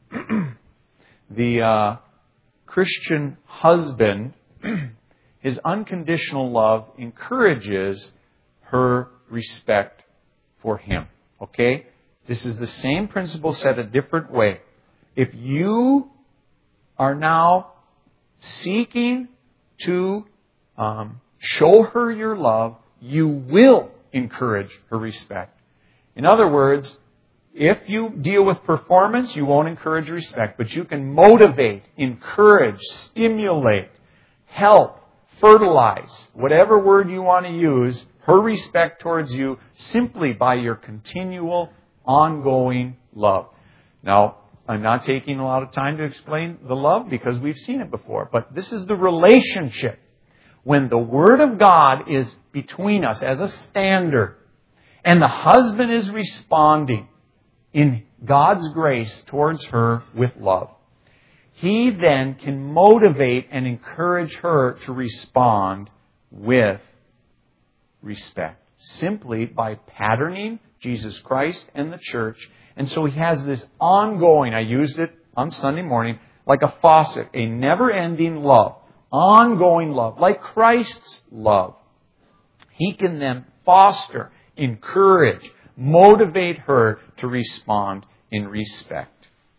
the uh, Christian husband, his unconditional love encourages her respect for him. Okay? This is the same principle said a different way. If you are now seeking to um, show her your love, you will encourage her respect. In other words, if you deal with performance, you won't encourage respect, but you can motivate, encourage, stimulate, help, fertilize, whatever word you want to use, her respect towards you simply by your continual, ongoing love. Now, I'm not taking a lot of time to explain the love because we've seen it before. But this is the relationship. When the Word of God is between us as a standard, and the husband is responding in God's grace towards her with love, he then can motivate and encourage her to respond with respect, simply by patterning Jesus Christ and the church. And so he has this ongoing, I used it on Sunday morning, like a faucet, a never-ending love, ongoing love, like Christ's love. He can then foster, encourage, motivate her to respond in respect.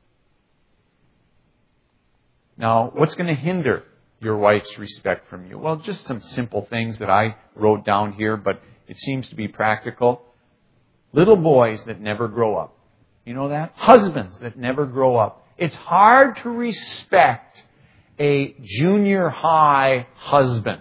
Now, what's going to hinder your wife's respect from you? Well, just some simple things that I wrote down here, but it seems to be practical. Little boys that never grow up. You know that? Husbands that never grow up. It's hard to respect a junior high husband.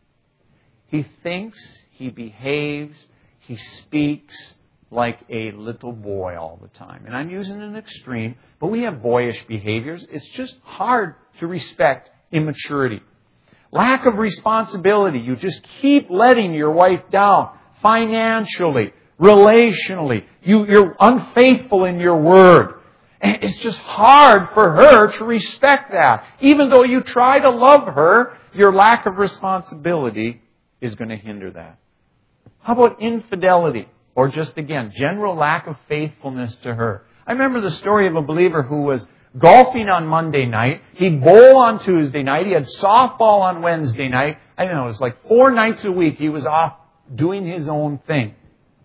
He thinks, he behaves, he speaks like a little boy all the time. And I'm using an extreme, but we have boyish behaviors. It's just hard to respect immaturity. Lack of responsibility. You just keep letting your wife down financially, relationally. You, you're unfaithful in your word. And it's just hard for her to respect that. Even though you try to love her, your lack of responsibility is going to hinder that. How about infidelity? Or just, again, general lack of faithfulness to her. I remember the story of a believer who was golfing on Monday night. He'd bowl on Tuesday night. He had softball on Wednesday night. I don't know, it was like four nights a week he was off doing his own thing.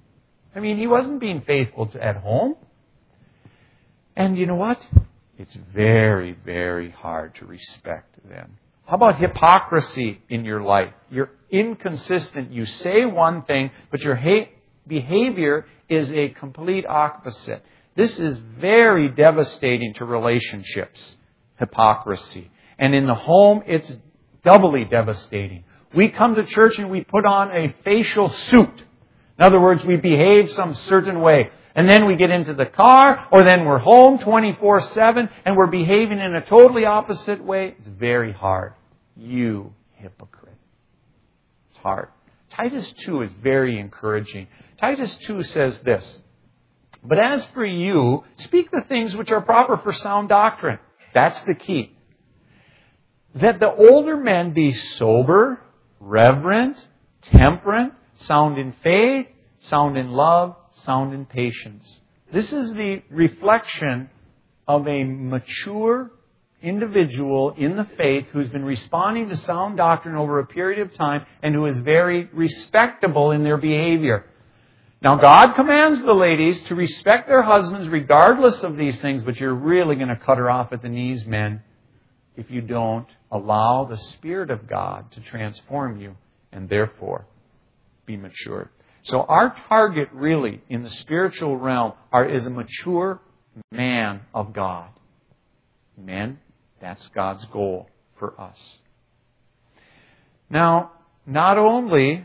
I mean, he wasn't being faithful to, at home. And you know what? It's very, very hard to respect them. How about hypocrisy in your life? You're inconsistent. You say one thing, but your hate behavior is a complete opposite. This is very devastating to relationships, hypocrisy. And in the home, it's doubly devastating. We come to church and we put on a facial suit. In other words, we behave some certain way. And then we get into the car, or then we're home twenty-four seven, and we're behaving in a totally opposite way. It's very hard. You hypocrite. It's hard. Titus two is very encouraging. Titus two says this, "But as for you, speak the things which are proper for sound doctrine." That's the key. "That the older men be sober, reverent, temperate, sound in faith, sound in love, sound in patience." This is the reflection of a mature individual in the faith who's been responding to sound doctrine over a period of time and who is very respectable in their behavior. Now, God commands the ladies to respect their husbands regardless of these things, but you're really going to cut her off at the knees, men, if you don't allow the Spirit of God to transform you and therefore be matured. So our target really in the spiritual realm are, is a mature man of God. Men, that's God's goal for us. Now, not only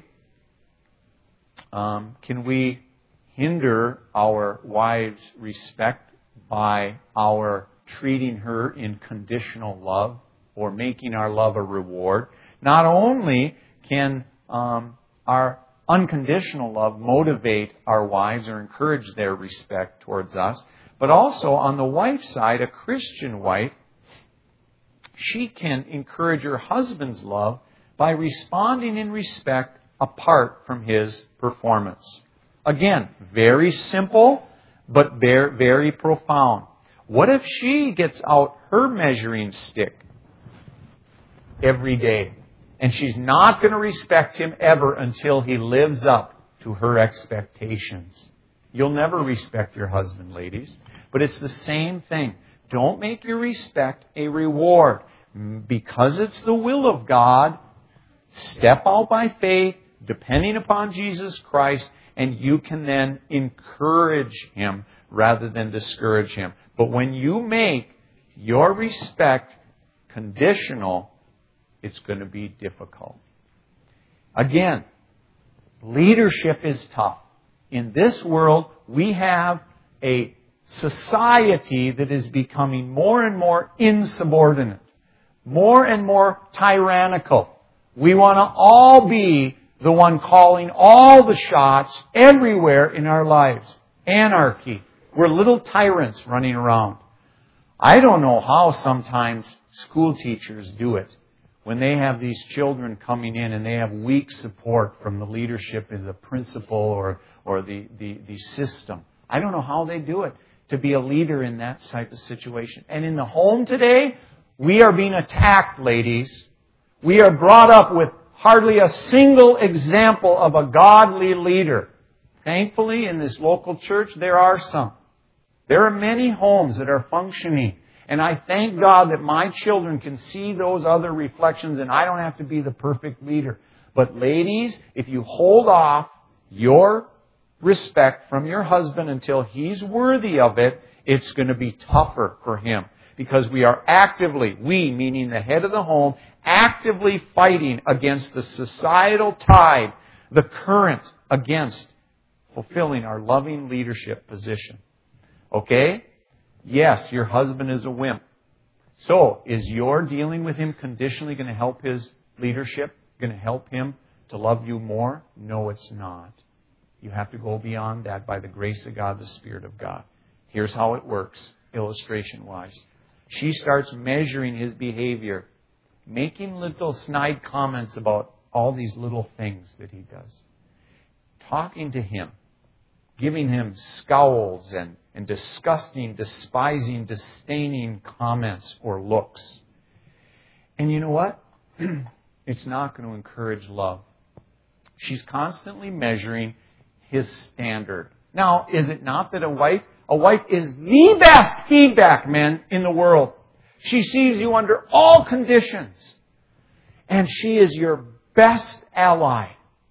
um, can we hinder our wives' respect by our treating her in conditional love or making our love a reward, not only can um, our unconditional love motivate our wives or encourage their respect towards us, but also on the wife's side, a Christian wife, she can encourage her husband's love by responding in respect apart from his performance. Again, very simple, but very, very profound. What if she gets out her measuring stick every day, and she's not going to respect him ever until he lives up to her expectations? You'll never respect your husband, ladies. But it's the same thing. Don't make your respect a reward. Because it's the will of God, step out by faith, depending upon Jesus Christ, and you can then encourage him rather than discourage him. But when you make your respect conditional, it's going to be difficult. Again, leadership is tough. In this world, we have a society that is becoming more and more insubordinate, more and more tyrannical. We want to all be the one calling all the shots everywhere in our lives. Anarchy. We're little tyrants running around. I don't know how sometimes school teachers do it when they have these children coming in and they have weak support from the leadership and the principal or, or the, the, the system. I don't know how they do it to be a leader in that type of situation. And in the home today, we are being attacked, ladies. We are brought up with hardly a single example of a godly leader. Thankfully, in this local church, there are some. There are many homes that are functioning. And I thank God that my children can see those other reflections and I don't have to be the perfect leader. But ladies, if you hold off your respect from your husband until he's worthy of it, it's going to be tougher for him. Because we are actively, we, meaning the head of the home, actively fighting against the societal tide, the current against fulfilling our loving leadership position. Okay? Yes, your husband is a wimp. So, is your dealing with him conditionally going to help his leadership? Going to help him to love you more? No, it's not. You have to go beyond that by the grace of God, the Spirit of God. Here's how it works, illustration-wise. She starts measuring his behavior, making little snide comments about all these little things that he does. Talking to him, giving him scowls and, and disgusting, despising, disdaining comments or looks. And you know what? It's not going to encourage love. She's constantly measuring his standard. Now, is it not that a wife, a wife is the best feedback man in the world? She sees you under all conditions. And she is your best ally.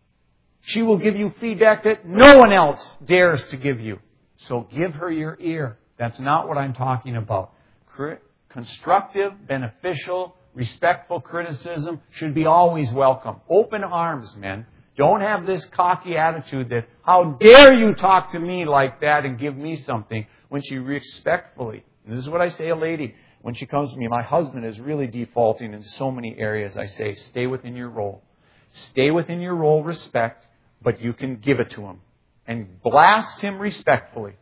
She will give you feedback that no one else dares to give you. So give her your ear. That's not what I'm talking about. Constructive, beneficial, respectful criticism should be always welcome. Open arms, men. Don't have this cocky attitude that, how dare you talk to me like that and give me something, when she respectfully, and this is what I say a lady, when she comes to me, my husband is really defaulting in so many areas, I say, stay within your role. Stay within your role, respect, but you can give it to him. And blast him respectfully.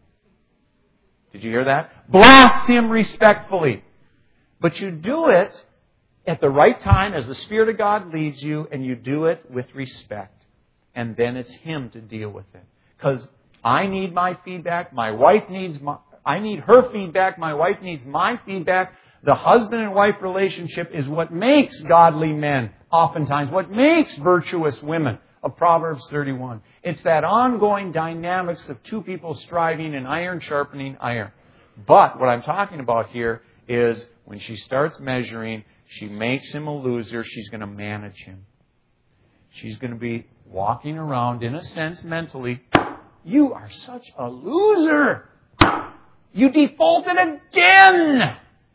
Did you hear that? Blast him respectfully. But you do it at the right time as the Spirit of God leads you, and you do it with respect. And then it's him to deal with it. Because I need my feedback, my wife needs my, I need her feedback, my wife needs my feedback. The husband and wife relationship is what makes godly men, oftentimes, what makes virtuous women of Proverbs thirty-one. It's that ongoing dynamics of two people striving and iron sharpening iron. But what I'm talking about here is when she starts measuring, she makes him a loser, she's going to manage him. She's going to be walking around, in a sense, mentally, you are such a loser. You defaulted again.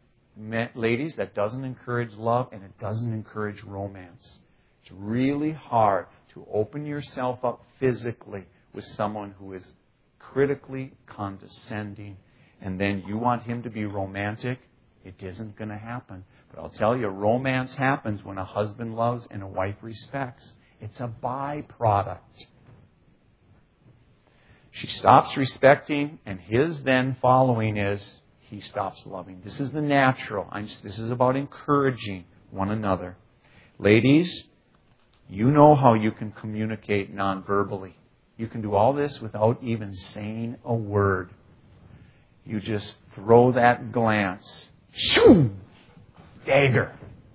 Ladies, that doesn't encourage love and it doesn't encourage romance. It's really hard to open yourself up physically with someone who is critically condescending, and then you want him to be romantic. It isn't going to happen. But I'll tell you, romance happens when a husband loves and a wife respects. It's a byproduct. She stops respecting, and his then following is he stops loving. This is the natural. I'm, this is about encouraging one another. Ladies, you know how you can communicate non-verbally. You can do all this without even saying a word. You just throw that glance. Shoo! Dagger.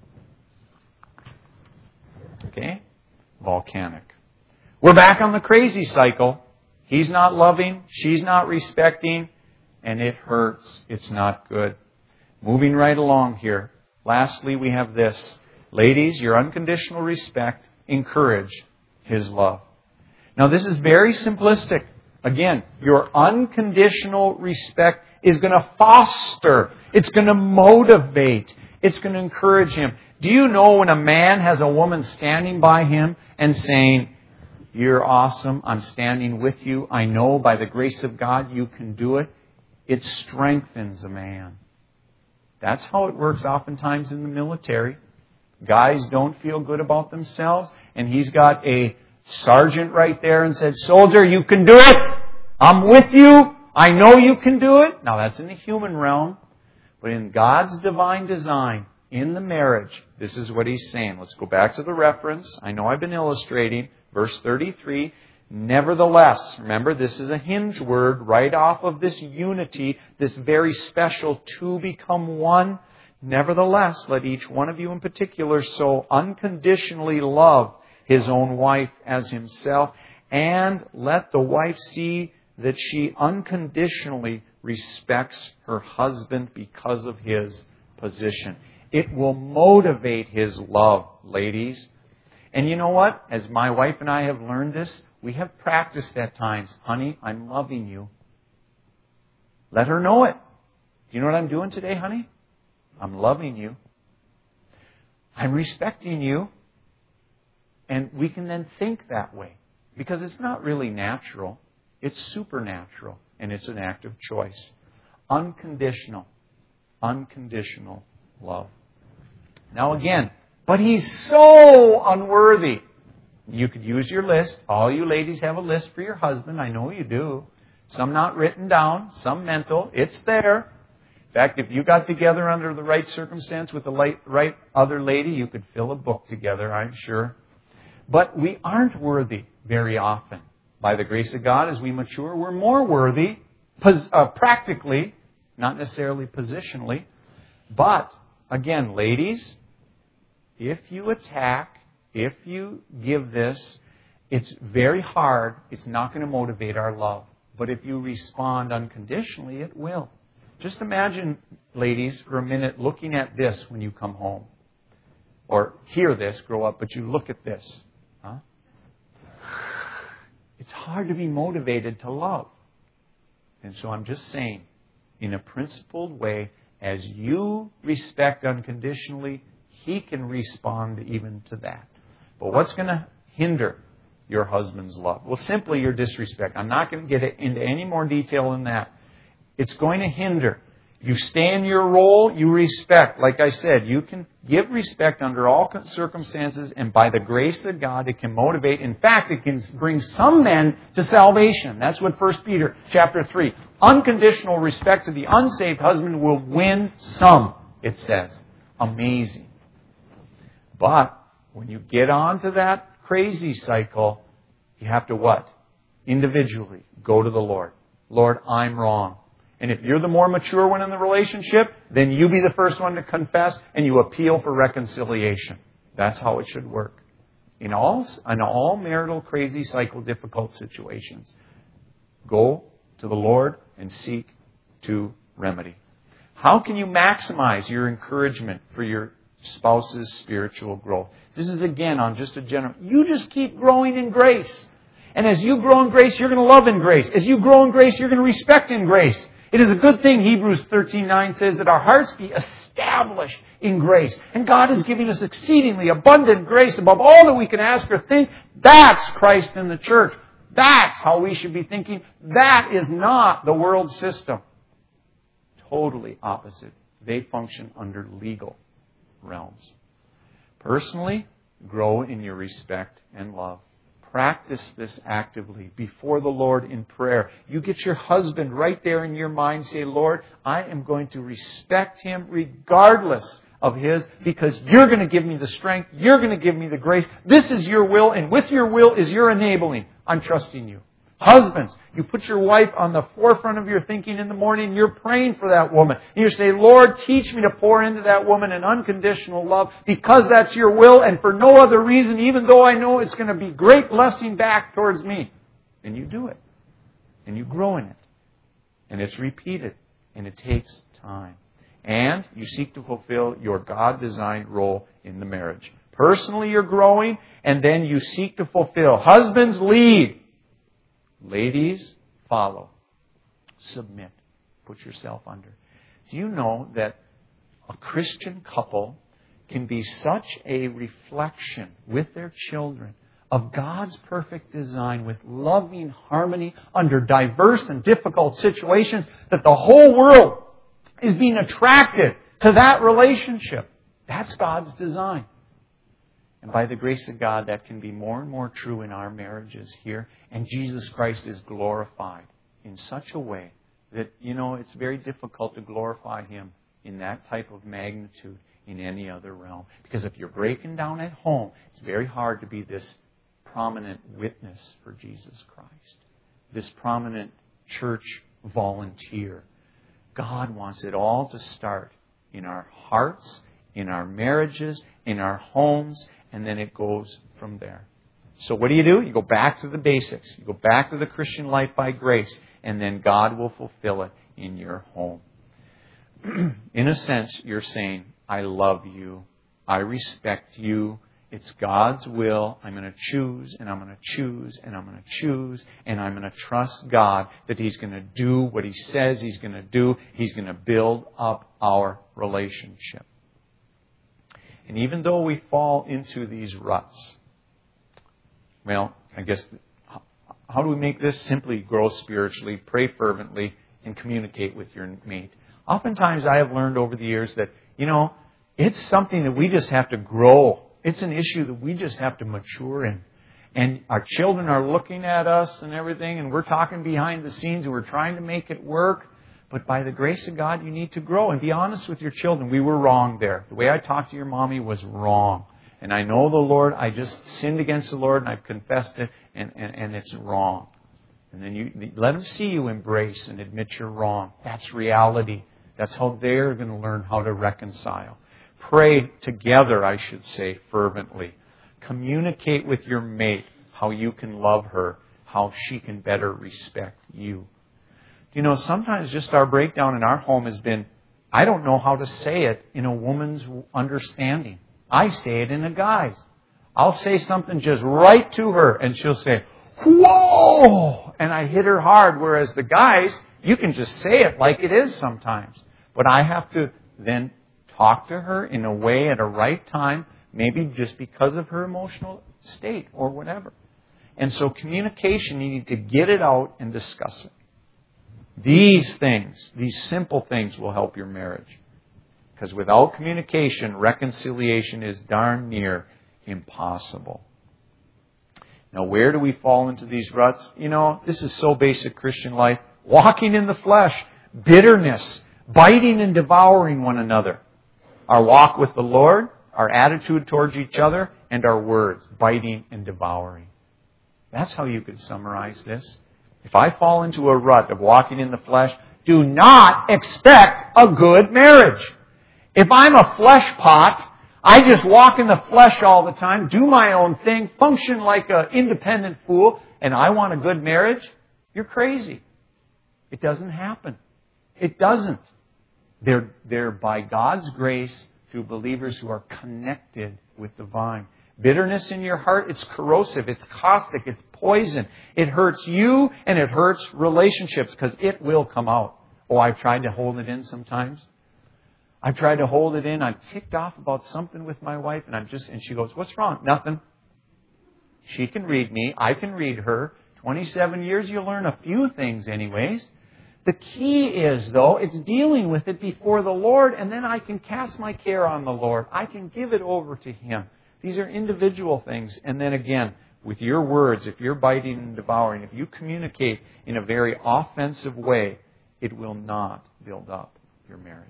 Okay? Volcanic. We're back on the crazy cycle. He's not loving, she's not respecting, and it hurts. It's not good. Moving right along here. Lastly, we have this. Ladies, your unconditional respect encourage his love. Now, this is very simplistic. Again, your unconditional respect is going to foster. It's going to motivate. It's going to encourage him. Do you know when a man has a woman standing by him and saying, you're awesome, I'm standing with you, I know by the grace of God you can do it, it strengthens a man. That's how it works oftentimes in the military. Guys don't feel good about themselves, and he's got a sergeant right there and said, soldier, you can do it. I'm with you. I know you can do it. Now that's in the human realm. But in God's divine design, in the marriage, this is what He's saying. Let's go back to the reference. I know I've been illustrating. Verse thirty-three. Nevertheless, remember this is a hinge word right off of this unity, this very special two become one. Nevertheless, let each one of you in particular so unconditionally love his own wife as himself, and let the wife see that she unconditionally respects her husband because of his position. It will motivate his love, ladies. And you know what? As my wife and I have learned this, we have practiced at times. Honey, I'm loving you. Let her know it. Do you know what I'm doing today, honey? I'm loving you. I'm respecting you. And we can then think that way. Because it's not really natural. It's supernatural. And it's an act of choice. Unconditional. Unconditional love. Now again, but he's so unworthy. You could use your list. All you ladies have a list for your husband. I know you do. Some not written down, some mental. It's there. In fact, if you got together under the right circumstance with the right other lady, you could fill a book together, I'm sure. But we aren't worthy very often. By the grace of God, as we mature, we're more worthy, uh, practically, not necessarily positionally. But, again, ladies, if you attack, if you give this, it's very hard. It's not going to motivate our love. But if you respond unconditionally, it will. Just imagine, ladies, for a minute, looking at this when you come home. Or hear this, grow up, but you look at this. Huh? It's hard to be motivated to love. And so I'm just saying, in a principled way, as you respect unconditionally, he can respond even to that. But what's going to hinder your husband's love? Well, simply your disrespect. I'm not going to get into any more detail than that. It's going to hinder. You stay in your role, you respect. Like I said, you can give respect under all circumstances, and by the grace of God, it can motivate. In fact, it can bring some men to salvation. That's what First Peter chapter three. Unconditional respect to the unsaved husband will win some, it says. Amazing. But when you get onto that crazy cycle, you have to what? Individually go to the Lord. Lord, I'm wrong. And if you're the more mature one in the relationship, then you be the first one to confess and you appeal for reconciliation. That's how it should work. In all, in all marital crazy cycle difficult situations, go to the Lord and seek to remedy. How can you maximize your encouragement for your spouse's spiritual growth? This is again on just a general. You just keep growing in grace. And as you grow in grace, you're going to love in grace. As you grow in grace, you're going to respect in grace. It is a good thing, Hebrews thirteen nine says, that our hearts be established in grace. And God is giving us exceedingly abundant grace above all that we can ask or think. That's Christ in the church. That's how we should be thinking. That is not the world system. Totally opposite. They function under legal realms. Personally, grow in your respect and love. Practice this actively before the Lord in prayer. You get your husband right there in your mind. Say, Lord, I am going to respect him regardless of his, because you're going to give me the strength. You're going to give me the grace. This is your will, and with your will is your enabling. I'm trusting you. Husbands, you put your wife on the forefront of your thinking in the morning. You're praying for that woman. And you say, Lord, teach me to pour into that woman an unconditional love because that's your will and for no other reason, even though I know it's going to be great blessing back towards me. And you do it. And you grow in it. And it's repeated. And it takes time. And you seek to fulfill your God-designed role in the marriage. Personally, you're growing, and then you seek to fulfill. Husbands, lead. Ladies, follow. Submit. Put yourself under. Do you know that a Christian couple can be such a reflection with their children of God's perfect design with loving harmony under diverse and difficult situations that the whole world is being attracted to that relationship? That's God's design. And by the grace of God, that can be more and more true in our marriages here. And Jesus Christ is glorified in such a way that, you know, it's very difficult to glorify Him in that type of magnitude in any other realm. Because if you're breaking down at home, it's very hard to be this prominent witness for Jesus Christ. This prominent church volunteer. God wants it all to start in our hearts, in our marriages, in our homes, and then it goes from there. So what do you do? You go back to the basics. You go back to the Christian life by grace, and then God will fulfill it in your home. In a sense, you're saying, I love you. I respect you. It's God's will. I'm going to choose, and I'm going to choose, and I'm going to choose, and I'm going to trust God that He's going to do what He says He's going to do. He's going to build up our relationship. And even though we fall into these ruts, well, I guess, how do we make this? Simply grow spiritually, pray fervently, and communicate with your mate. Oftentimes I have learned over the years that, you know, it's something that we just have to grow. It's an issue that we just have to mature in. And our children are looking at us and everything, and we're talking behind the scenes, and we're trying to make it work. But by the grace of God, you need to grow. And be honest with your children. We were wrong there. The way I talked to your mommy was wrong. And I know the Lord, I just sinned against the Lord, and I've confessed it, and, and, and it's wrong. And then you let them see you embrace and admit you're wrong. That's reality. That's how they're going to learn how to reconcile. Pray together, I should say, fervently. Communicate with your mate how you can love her, how she can better respect you. You know, sometimes just our breakdown in our home has been, I don't know how to say it in a woman's understanding. I say it in a guy's. I'll say something just right to her, and she'll say, whoa! And I hit her hard, whereas the guys, you can just say it like it is sometimes. But I have to then talk to her in a way at a right time, maybe just because of her emotional state or whatever. And so communication, you need to get it out and discuss it. These things, these simple things will help your marriage. Because without communication, reconciliation is darn near impossible. Now, where do we fall into these ruts? You know, this is so basic Christian life. Walking in the flesh, bitterness, biting and devouring one another. Our walk with the Lord, our attitude towards each other, and our words, biting and devouring. That's how you could summarize this. If I fall into a rut of walking in the flesh, do not expect a good marriage. If I'm a flesh pot, I just walk in the flesh all the time, do my own thing, function like an independent fool, and I want a good marriage, you're crazy. It doesn't happen. It doesn't. They're, they're by God's grace through believers who are connected with the vine. Bitterness in your heart, it's corrosive, it's caustic, it's poison. It hurts you and it hurts relationships because it will come out. Oh, I've tried to hold it in sometimes. I've tried to hold it in. I'm ticked off about something with my wife, and I'm just, and she goes, what's wrong? Nothing. She can read me. I can read her. twenty-seven years, you learn a few things anyways. The key is, though, it's dealing with it before the Lord, and then I can cast my care on the Lord. I can give it over to Him. These are individual things. And then again, with your words, if you're biting and devouring, if you communicate in a very offensive way, it will not build up your marriage.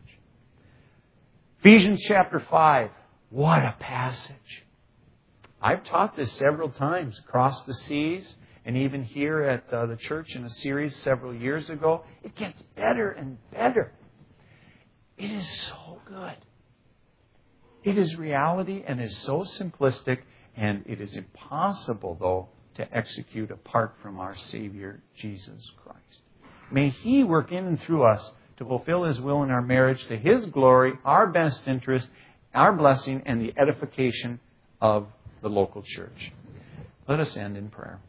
Ephesians chapter five. What a passage. I've taught this several times across the seas and even here at uh, the church in a series several years ago. It gets better and better. It is so good. It is reality and is so simplistic, and it is impossible, though, to execute apart from our Savior, Jesus Christ. May He work in and through us to fulfill His will in our marriage to His glory, our best interest, our blessing, and the edification of the local church. Let us end in prayer.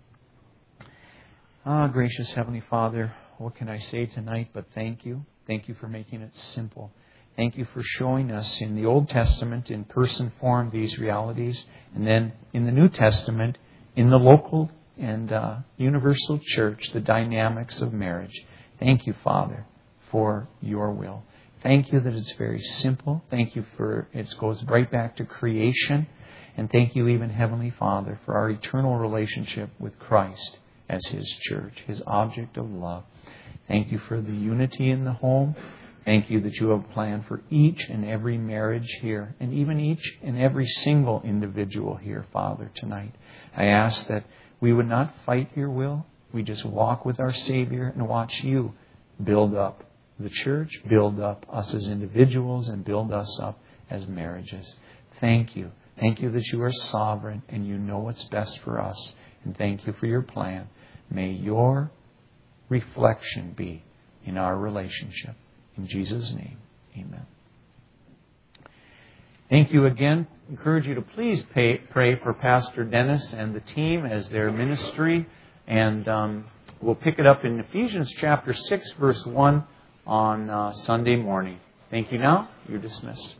Ah, gracious Heavenly Father, what can I say tonight but thank You? Thank You for making it simple. Thank You for showing us in the Old Testament in person form these realities, and then in the New Testament in the local and uh, universal church the dynamics of marriage. Thank You, Father, for Your will. Thank you that it's very simple. Thank you for it goes right back to creation. And thank you even, Heavenly Father, for our eternal relationship with Christ as His church, His object of love. Thank you for the unity in the home. Thank you that you have a plan for each and every marriage here, and even each and every single individual here, Father, tonight. I ask that we would not fight your will. We just walk with our Savior and watch you build up the church, build up us as individuals, and build us up as marriages. Thank you. Thank you that you are sovereign and you know what's best for us. And thank you for your plan. May your reflection be in our relationship. In Jesus' name, amen. Thank you again. I encourage you to please pay, pray for Pastor Dennis and the team as their ministry. And um, we'll pick it up in Ephesians chapter six, verse one on uh, Sunday morning. Thank you now. You're dismissed.